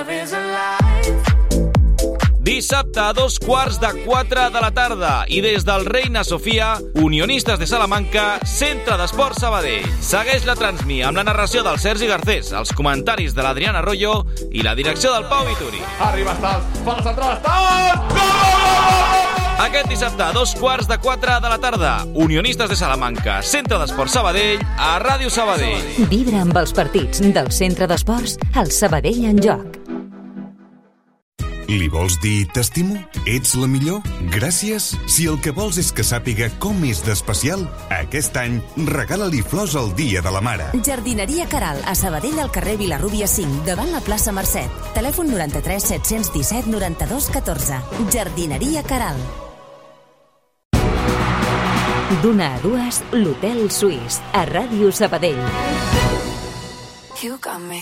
Dissabte a dos quarts de quatre de la tarda i des del Reina Sofia, Unionistes de Salamanca, Centre d'Esports Sabadell. Segueix la Transmi amb la narració del Sergi Garcés, els comentaris de l'Adriana Arroyo i la direcció del Pau Vituri. Arriba Stals, fa la centrada, Stals! Gol! Aquest dissabte, a dos quarts de quatre de la tarda, Unionistes de Salamanca, Centre d'Esports Sabadell, a Ràdio Sabadell. Vibra amb els partits del Centre d'Esports, el Sabadell en joc. Li vols dir t'estimo? Ets la millor? Gràcies? Si el que vols és que sàpiga com és d'especial, aquest any regala-li flors el dia de la mare. Jardineria Caral, a Sabadell, al carrer Vilarrúbia cinc, davant la plaça Mercè. Telèfon noranta-tres set-cents disset noranta-dos catorze. Jardineria Caral. D'una a dues, l'Hotel Suís, a Ràdio Sabadell. You got me.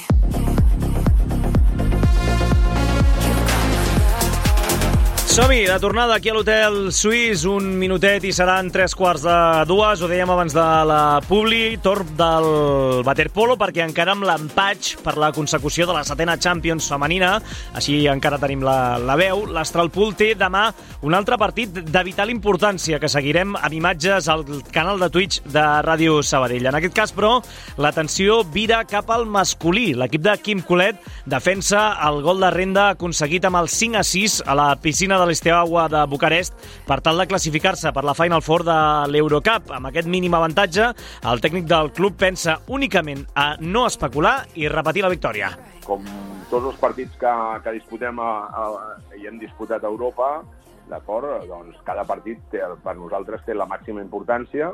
Som-hi, de tornada aquí a l'Hotel Suís, un minutet i seran tres quarts de dues. Ho dèiem abans de la publi, torn del waterpolo, perquè encara amb l'empatx per la consecució de la setena Champions femenina, així encara tenim la, la veu. L'Astralpool té demà un altre partit de vital importància que seguirem amb imatges al canal de Twitch de Ràdio Sabadell. En aquest cas, però, l'atenció vira cap al masculí. L'equip de Quim Colet defensa el gol de renda aconseguit amb el cinc a sis a la piscina de l'Esteaua de Bucarest per tal de classificar-se per la Final Four de l'Eurocup. Amb aquest mínim avantatge, el tècnic del club pensa únicament a no especular i repetir la victòria. Com tots els partits que, que disputem a, a, i hem disputat a Europa, d'acord, doncs cada partit té, per nosaltres té la màxima importància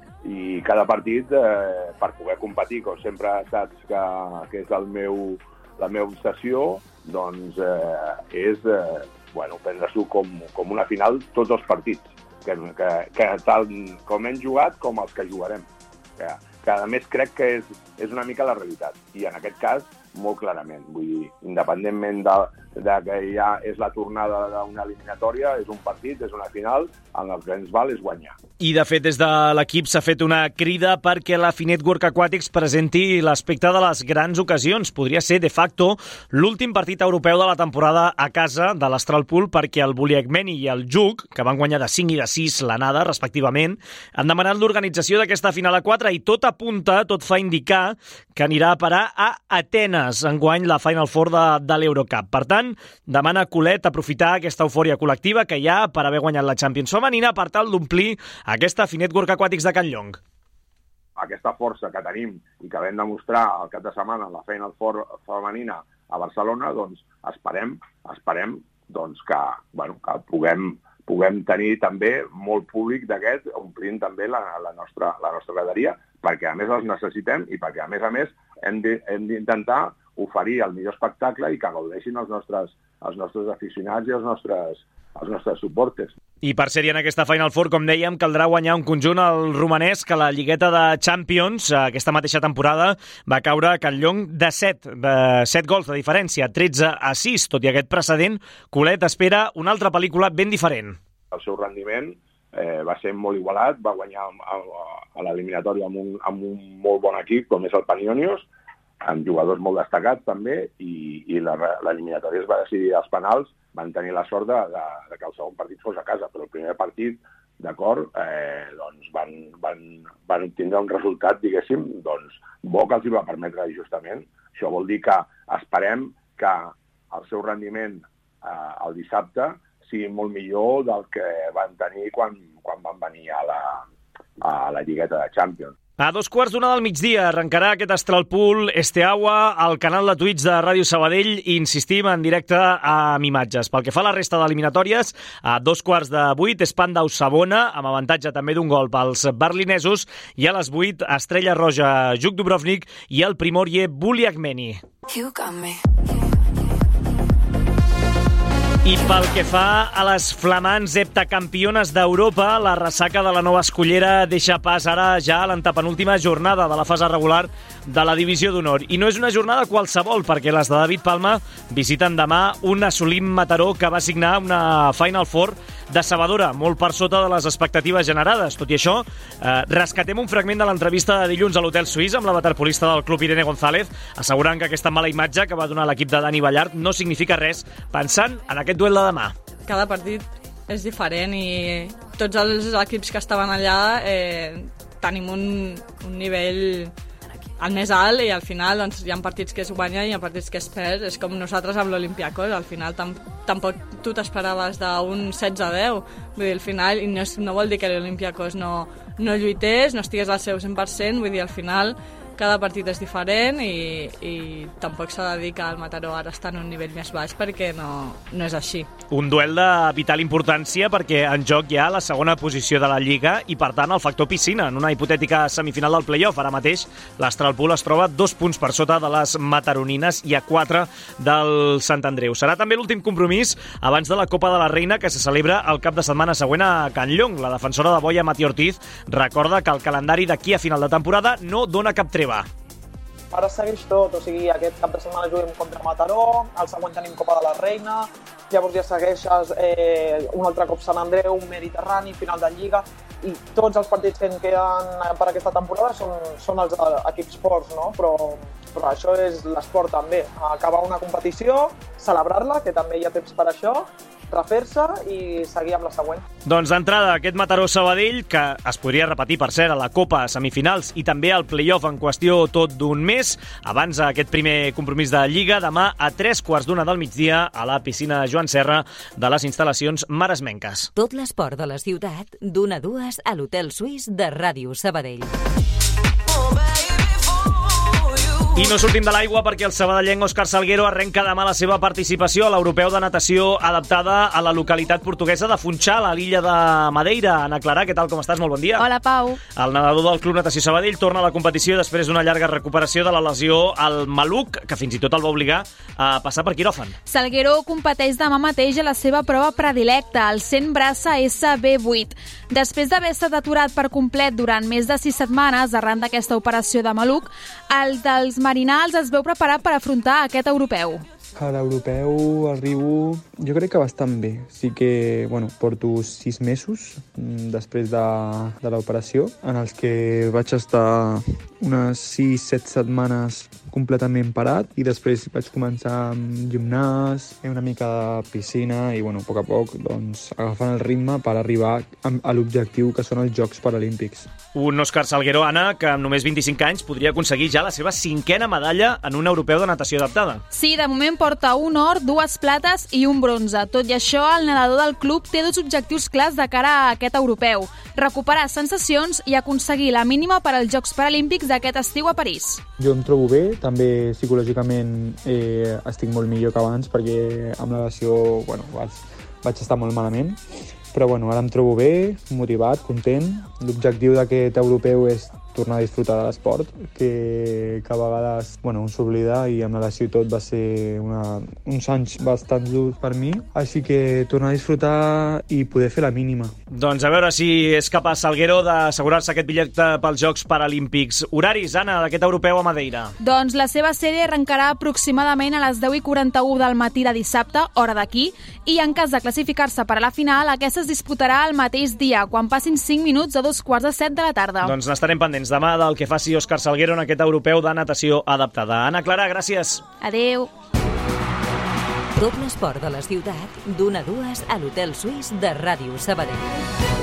i cada partit, eh, per poder competir, com sempre saps que, que és el meu, la meva obsessió, doncs eh, és eh, bueno, prendre-s'ho com, com una final tots els partits, que, que, que tal com hem jugat com els que jugarem. Que, que a més crec que és, és una mica la realitat, i en aquest cas molt clarament. Vull dir, independentment de, de que ja és la tornada d'una eliminatòria, és un partit, és una final, en el que ens val és guanyar. I, de fet, des de l'equip s'ha fet una crida perquè la Finet Work Aquatics presenti l'aspecte de les grans ocasions. Podria ser, de facto, l'últim partit europeu de la temporada a casa de l'Astralpool, perquè el Buliagmeni i el Juc, que van guanyar de cinc i de sis l'anada, respectivament, han demanat l'organització d'aquesta final a quatre i tot apunta, tot fa indicar que anirà a parar a Atenes enguany la Final Four de, de l'Eurocup. Per tant, demana Colet aprofitar aquesta eufòria col·lectiva que hi ha per haver guanyat la Champions femenina per tal d'omplir aquesta Finet Work Aquatics de Can Llong. Aquesta força que tenim i que vam demostrar el cap de setmana en la Final Four femenina a Barcelona, doncs esperem, esperem doncs que, bueno, que puguem, puguem tenir també molt públic d'aquest, omplint també la, la, nostra, la nostra graderia, perquè a més els necessitem i perquè a més a més hem d'intentar oferir el millor espectacle i que gaudeixin els nostres, els nostres aficionats i els nostres, els nostres suportes. I per ser-hi en aquesta Final Four, com dèiem, caldrà guanyar un conjunt al romanès que la lligueta de Champions aquesta mateixa temporada va caure a Can Llong de set, de set gols de diferència, tretze a sis. Tot i aquest precedent, Colet espera una altra pel·lícula ben diferent. El seu rendiment eh, va ser molt igualat, va guanyar a, a, a l'eliminatòria amb, un, amb un molt bon equip, com és el Panionios, amb jugadors molt destacats també, i, i l'eliminatòria es va decidir als penals. Van tenir la sort de, de, de que el segon partit fos a casa, però el primer partit, d'acord, eh, doncs van, van, van obtindre un resultat, diguéssim, doncs, bo que els hi va permetre justament. Això vol dir que esperem que el seu rendiment eh, el dissabte sigui molt millor del que van tenir quan, quan van venir a la, a la lligueta de Champions. A dos quarts d'una del migdia arrencarà aquest Astralpool Esteaua al canal de Twitch de Ràdio Sabadell i insistim en directe amb imatges. Pel que fa a la resta d'eliminatòries, a dos quarts de vuit Spandau Savona, amb avantatge també d'un gol pels berlinesos, i a les vuit Estrella Roja Juk Dubrovnik i el Primorje Buliagmeni. You got me. I pel que fa a les flamants heptacampiones d'Europa, la ressaca de la nova escollera deixa pas ara ja a l'antepenúltima jornada de la fase regular de la Divisió d'Honor. I no és una jornada qualsevol, perquè les de David Palma visiten demà un Assolim Mataró que va signar una Final Four decebedora, molt per sota de les expectatives generades. Tot i això, eh, rescatem un fragment de l'entrevista de dilluns a l'Hotel Suís amb la waterpolista del club Irene González, assegurant que aquesta mala imatge que va donar l'equip de Dani Ballart no significa res, pensant en aquest duel de demà. Cada partit és diferent i tots els equips que estaven allà eh, tenim un, un nivell el més alt, i al final doncs, hi ha partits que es guanya i hi ha partits que es perd. És com nosaltres amb l'Olympiacos, al final tam tampoc tu t'esperaves d'un setze a deu, vull dir, al final, i no, és, no vol dir que l'Olympiacos no, no lluités, no estigués al seu cent per cent, vull dir, al final cada partit és diferent i, i tampoc s'ha de dir que el Mataró ara està en un nivell més baix, perquè no, no és així. Un duel de vital importància perquè en joc hi ha la segona posició de la Lliga i, per tant, el factor piscina. En una hipotètica semifinal del play-off, ara mateix l'Astralpool es troba dos punts per sota de les mataronines i a quatre del Sant Andreu. Serà també l'últim compromís abans de la Copa de la Reina, que se celebra el cap de setmana següent a Can Llong. La defensora de Boia, Mati Ortiz, recorda que el calendari d'aquí a final de temporada no dona cap treva. Ara segueix tot, o sigui, aquest cap de setmana juguem contra Mataró, el següent tenim Copa de la Reina, llavors ja segueixes eh, un altre cop Sant Andreu, Mediterrani, final de Lliga, i tots els partits que en queden per aquesta temporada són, són els equips forts, no? Però, però això és l'esport també, acabar una competició, celebrar-la, que també hi ha temps per això, refer-se i seguir amb la següent. Doncs d'entrada, aquest Mataró-Sabadell, que es podria repetir, per cert, a la Copa semifinals i també al play-off en qüestió tot d'un mes, abans aquest primer compromís de Lliga, demà a tres quarts d'una del migdia a la piscina Joan Serra de les instal·lacions maresmenques. Tot l'esport de la ciutat, d'una a dues a l'Hotel Suís de Ràdio Sabadell. I no sortim de l'aigua perquè el sabadellenc Òscar Salguero arrenca demà la seva participació a l'Europeu de Natació adaptada a la localitat portuguesa de Funchal, a l'illa de Madeira. Anna Clara, què tal, com estàs? Molt bon dia. Hola, Pau. El nedador del Club Natació Sabadell torna a la competició després d'una llarga recuperació de la lesió al maluc, que fins i tot el va obligar a passar per quiròfan. Salguero competeix demà mateix a la seva prova predilecta, el cent braça esse be vuit. Després d'haver estat aturat per complet durant més de sis setmanes arran d'aquesta operació de maluc, els dels marinals es veu preparat per afrontar aquest europeu. A l'europeu arribo, jo crec que bastant bé. Sí que, bueno, porto sis mesos després de, de l'operació, en els que vaig estar unes sis set setmanes completament parat i després vaig començar amb gimnàs, una mica de piscina i, bueno, a poc a poc, doncs, agafant el ritme per arribar a l'objectiu que són els Jocs Paralímpics. Un Òscar Salguero, Anna, que amb només vint-i-cinc anys podria aconseguir ja la seva cinquena medalla en un europeu de natació adaptada. Sí, de moment porta un or, dues plates i un bronze. Tot i això, el nedador del club té dos objectius clars de cara a aquest europeu: recuperar sensacions i aconseguir la mínima per als Jocs Paralímpics d'aquest estiu a París. Jo em trobo bé, també psicològicament eh, estic molt millor que abans perquè amb la lesió, bueno, vaig, vaig estar molt malament. Però bueno, ara em trobo bé, motivat, content. L'objectiu d'aquest europeu és tornar a disfrutar de l'esport, que, que a vegades bueno, s'oblida, i amb la lesió i tot va ser una, uns anys bastant durs per mi. Així que tornar a disfrutar i poder fer la mínima. Doncs a veure si és capaç Salguero d'assegurar-se aquest bitllet pels Jocs Paralímpics. Horaris, Anna, d'aquest europeu a Madeira? Doncs la seva sèrie arrencarà aproximadament a les deu i quaranta-u del matí de dissabte, hora d'aquí, i en cas de classificar-se per a la final, aquesta es disputarà el mateix dia, quan passin cinc minuts a dos quarts de set de la tarda. Doncs n'estarem pendents demà del que faci Òscar Salguero en aquest europeu de natació adaptada. Anna Clara, gràcies. Adéu. Tot l'esport de la ciutat, d'una a dues a l'Hotel Suís de Ràdio Sabadell.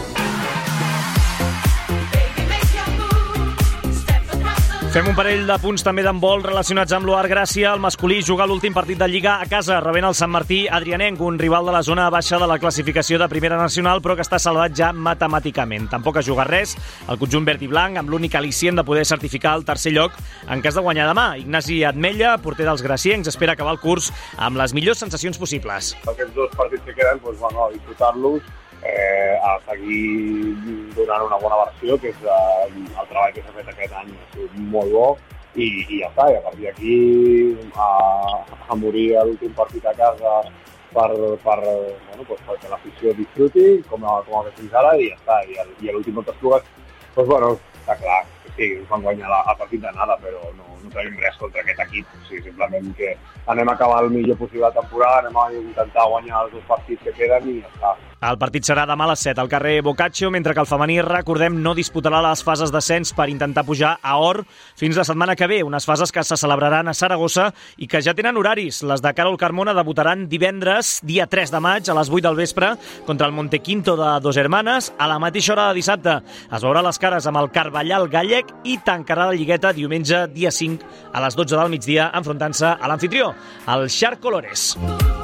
Fem un parell de punts també d'handbol relacionats amb l'O A R Gràcia. El masculí juga l'últim partit de Lliga a casa, rebent el Sant Martí Adrianenc, un rival de la zona baixa de la classificació de primera nacional, però que està salvat ja matemàticament. Tampoc ha jugat res el conjunt verd i blanc, amb l'únic al·licient de poder certificar el tercer lloc en cas de guanyar demà. Ignasi Atmella, porter dels graciencs, espera acabar el curs amb les millors sensacions possibles. Aquests dos partits que queden, doncs, bueno, a disfrutar-los, eh, a seguir donant una bona versió, que és eh, el treball que s'ha fet aquest any ha sigut molt bo, i, i ja està, i a partir d'aquí a, a morir a l'últim partit a casa per, per, bueno, pues perquè l'afició disfruti, com a, com a que fins ara, i ja està, i, el, i a l'últim moltes plugues, doncs bueno, està clar, que sí, ens van guanyar la, el partit d'anada, però no, no tenim res contra aquest equip, o sigui, simplement que anem a acabar el millor possible la temporada, anem a intentar guanyar els dos partits que queden i ja està. El partit serà demà a les set al carrer Boccaccio, mentre que el femení, recordem, no disputarà les fases d'ascens per intentar pujar a Or fins la setmana que ve, unes fases que se celebraran a Saragossa i que ja tenen horaris. Les de Carol Carmona debutaran divendres, dia tres de maig, a les vuit del vespre, contra el Montequinto de Dos Hermanes, a la mateixa hora de dissabte. Es veurà les cares amb el Carballal Gallec i tancarà la lligueta diumenge, dia cinc, a les dotze del migdia, enfrontant-se a l'anfitrió, el Shark Colores.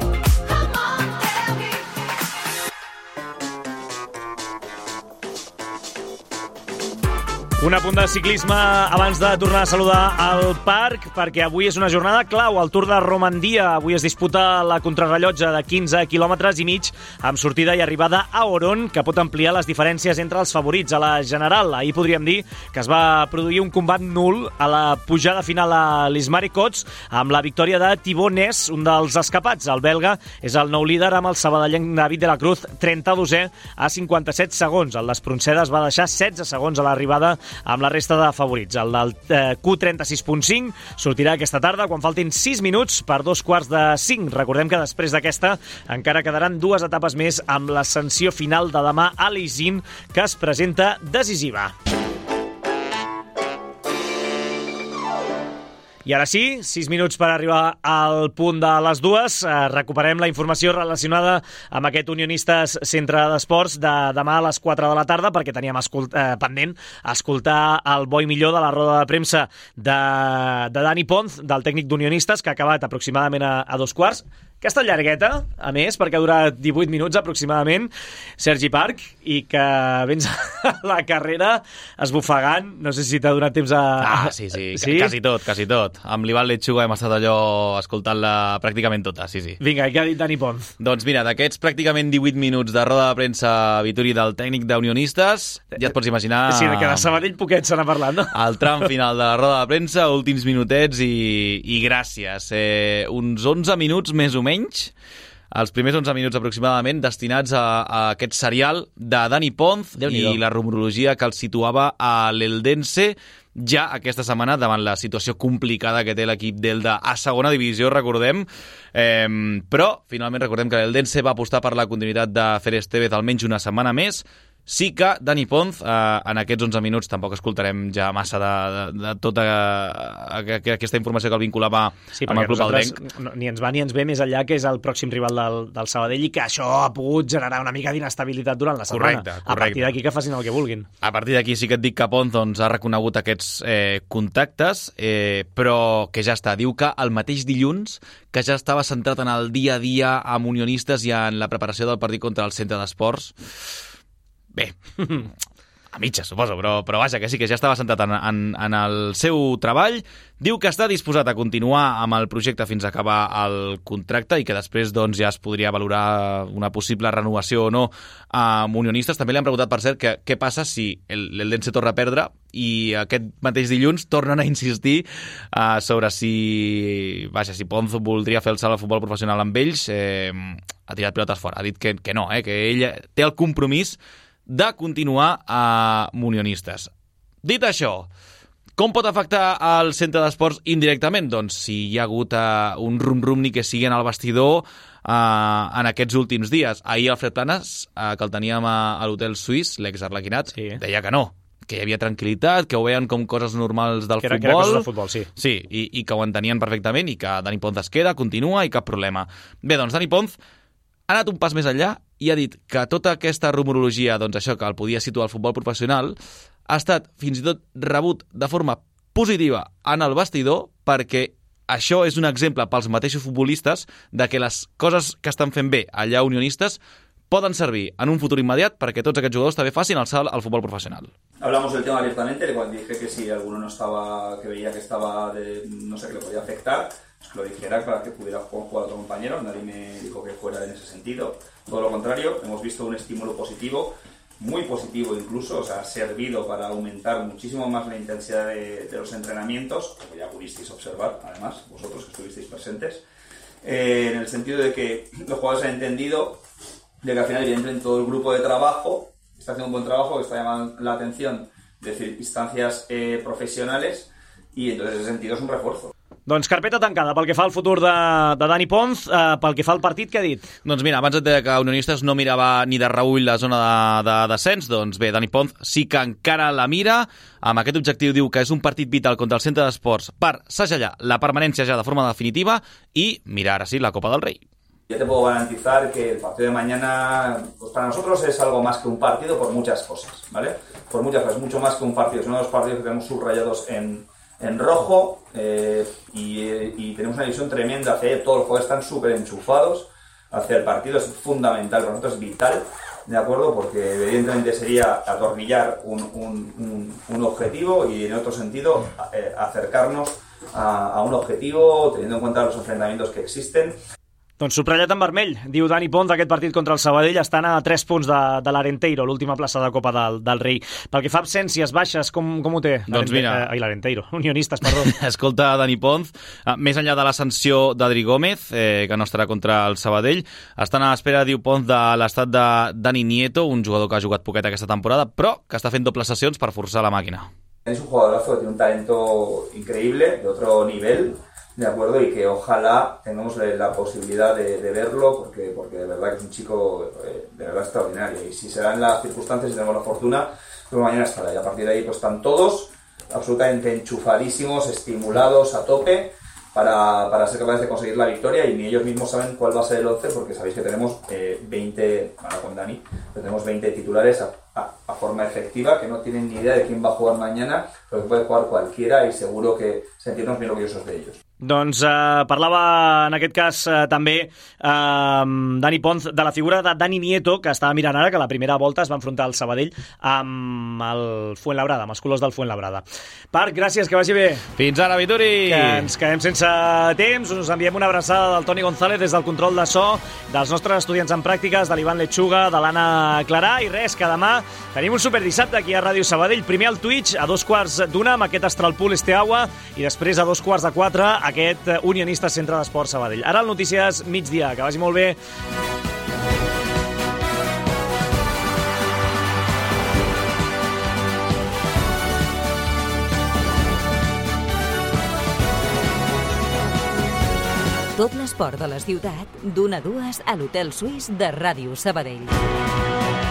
Un apunt de ciclisme abans de tornar a saludar al parc, perquè avui és una jornada clau, el Tour de Romandia. Avui es disputa la contrarrellotge de quinze quilòmetres i mig, amb sortida i arribada a Oron, que pot ampliar les diferències entre els favorits a la general. Ahir podríem dir que es va produir un combat nul a la pujada final a l'Ismaricots, amb la victòria de Thibaut Ness, un dels escapats. El belga és el nou líder amb el sabadellenc David de la Cruz, trenta-dosè a cinquanta-set segons. El d'Espronceda es va deixar setze segons a l'arribada amb la resta de favorits. El del eh, Q trenta-sis punt cinc sortirà aquesta tarda quan faltin sis minuts per dos quarts de cinc. Recordem que després d'aquesta encara quedaran dues etapes més amb l'ascensió final de demà a l'Isin, que es presenta decisiva. I ara sí, sis minuts per arribar al punt de les dues. Eh, recuperem la informació relacionada amb aquest Unionistes Centre d'Esports de demà a les quatre de la tarda, perquè teníem escolt eh, pendent escoltar el bo i millor de la roda de premsa de, de Dani Ponz, del tècnic d'Unionistes, que ha acabat aproximadament a, a dos quarts. Que ha estat llargueta, a més, perquè ha durat divuit minuts aproximadament, Sergi Parc, i que vens a la carrera esbufegant. No sé si t'ha donat temps a... Ah, sí, sí, sí? Quasi tot, quasi tot. Amb l'Ivan Lechuga hem estat allò escoltant-la pràcticament tota, sí, sí. Vinga, i què ha dit Dani Ponz? Doncs mira, d'aquests pràcticament divuit minuts de roda de premsa Vituri del tècnic d'Unionistes, ja et pots imaginar... Sí, que de Sabadell poquet se n'ha parlat, no? El tram final de la roda de premsa, últims minutets i, i gràcies. Eh, uns onze minuts més o menys, els primers onze minuts aproximadament, destinats a, a aquest serial de Dani Ponz i la rumorologia que el situava a l'Eldense ja aquesta setmana davant la situació complicada que té l'equip d'Elda a segona divisió, recordem. Eh, però, finalment, recordem que l'Eldense va apostar per la continuïtat de Fer Estevez almenys una setmana més. Sí que Dani Ponz, eh, en aquests onze minuts, tampoc escoltarem ja massa de, de, de tota eh, aquesta informació que el vinculava sí, amb el Club Aldenc. No, ni ens va ni ens ve més enllà, que és el pròxim rival del, del Sabadell, i que això ha pogut generar una mica d'inestabilitat durant la setmana. Correcte, correcte. A partir d'aquí que facin el que vulguin. A partir d'aquí sí que et dic que Ponz doncs, ha reconegut aquests eh, contactes, eh, però que ja està. Diu que el mateix dilluns, que ja estava centrat en el dia a dia amb Unionistes i en la preparació del partit contra el Centre d'Esports. Bé, a mitja, suposo, però, però vaja, que sí, que ja estava centrat en, en, en el seu treball. Diu que està disposat a continuar amb el projecte fins a acabar el contracte i que després doncs, ja es podria valorar una possible renovació o no amb Unionistes. També li han preguntat, per cert, que què passa si l'Eldense torna a perdre i aquest mateix dilluns tornen a insistir uh, sobre si, vaja, si Ponz voldria fer el salt al futbol professional amb ells. Eh, ha tirat pilotes fora, ha dit que, que no, eh, que ell té el compromís de continuar a Unionistes. Dit això, com pot afectar al centre d'esports indirectament? Doncs si hi ha hagut uh, un rum-rum ni que sigui en el vestidor uh, en aquests últims dies. Ahir Alfred Planes, uh, que el teníem a, a l'hotel suís, l'ex-Arlequinat, sí. deia que no, que hi havia tranquil·litat, que ho veien com coses normals del que era, futbol. Que era coses del futbol, sí. Sí, i, i que ho entenien perfectament i que Dani Ponz es queda, continua i cap problema. Bé, doncs Dani Ponz ha anat un pas més enllà i ha dit que tota aquesta rumorologia, doncs això, que el podia situar al futbol professional, ha estat fins i tot rebut de forma positiva en el vestidor, perquè això és un exemple pels mateixos futbolistes de que les coses que estan fent bé allà Unionistes poden servir en un futur immediat perquè tots aquests jugadors també facin el salt al futbol professional. Hablamos del tema abiertamente, cuando dije que si alguno no estaba, que veía que estaba, de, no sé, que le podía afectar, pues que lo dijera para que pudiera jugar a otro compañero. Nadie me dijo que fuera en ese sentido. Todo lo contrario, hemos visto un estímulo positivo, muy positivo incluso, o sea, ha servido para aumentar muchísimo más la intensidad de, de los entrenamientos, como ya pudisteis observar, además, vosotros que estuvisteis presentes, eh, en el sentido de que los jugadores han entendido de que al final, evidentemente, todo el grupo de trabajo está haciendo un buen trabajo, que está llamando la atención de circunstancias eh, profesionales, y entonces en ese sentido es un refuerzo. Doncs carpeta tancada pel que fa al futur de, de Dani Ponz, eh, pel que fa al partit, què ha dit? Doncs mira, abans et deia que Unionistes no mirava ni de reüll la zona de, de descens, doncs bé, Dani Ponz sí que encara la mira. Amb aquest objectiu diu que és un partit vital contra el centre d'esports per segellar la permanència ja de forma definitiva i mirar, ara sí, la Copa del Rei. Yo te puedo garantizar que el partido de mañana, pues para nosotros es algo más que un partido por muchas cosas, ¿vale? Por muchas cosas, mucho más que un partido. Es uno de los partidos que tenemos subrayados en, en rojo eh, y, y tenemos una visión tremenda hacia ello. Todos los jugadores están súper enchufados hacia el partido, es fundamental, para nosotros es vital, ¿de acuerdo? Porque evidentemente sería atornillar un, un, un, un objetivo y en otro sentido eh, acercarnos a, a un objetivo teniendo en cuenta los enfrentamientos que existen. Doncs subratllat en vermell, diu Dani Ponz, aquest partit contra el Sabadell estan a tres punts de, de l'Arenteiro, l'última plaça de Copa del, del Rei. Pel que fa a absències baixes, com, com ho té? Doncs mira... Eh, ai, l'Arenteiro, Unionistes, perdó. Escolta, Dani Ponz, eh, més enllà de la sanció d'Adri Gómez, eh, que no estarà contra el Sabadell, estan a l'espera, diu Ponz, de l'estat de Dani Nieto, un jugador que ha jugat poquet aquesta temporada, però que està fent dobles sessions per forçar la màquina. Es un jugadorazo que tiene un talento increíble, de otro nivel, de acuerdo, y que ojalá tengamos la posibilidad de, de verlo, porque, porque de verdad que es un chico eh, de verdad extraordinario, y si se dan las circunstancias y tenemos la fortuna, pues mañana estará, y a partir de ahí pues están todos absolutamente enchufadísimos, estimulados a tope para, para ser capaces de conseguir la victoria, y ni ellos mismos saben cuál va a ser el once, porque sabéis que tenemos eh, veinte, bueno, con Dani, tenemos veinte titulares a, a, a forma efectiva, que no tienen ni idea de quién va a jugar mañana, pero que puede jugar cualquiera, y seguro que sentirnos bien orgullosos de ellos. Doncs eh, parlava en aquest cas eh, també eh, Dani Ponz de la figura de Dani Nieto, que estava mirant ara que la primera volta es va enfrontar al Sabadell amb el Fuenlabrada, amb els colors del Fuenlabrada. Parc, gràcies, que vagi bé. Fins ara, Vituri! Que ens quedem sense temps, us enviem una abraçada del Toni González des del control de so, dels nostres estudiants en pràctiques, de l'Ivan Lechuga, de l'Anna Clarà, i res, que demà tenim un superdissabte aquí a Ràdio Sabadell, primer al Twitch a dos quarts d'una amb aquest Astralpool Esteaua, i després a dos quarts de quatre aquest Unionista Centre d'Esports Sabadell. Ara el Notícies migdia, que vagi molt bé. Tot l'esport de la ciutat, d'una a dues a l'Hotel Suís de Ràdio Sabadell.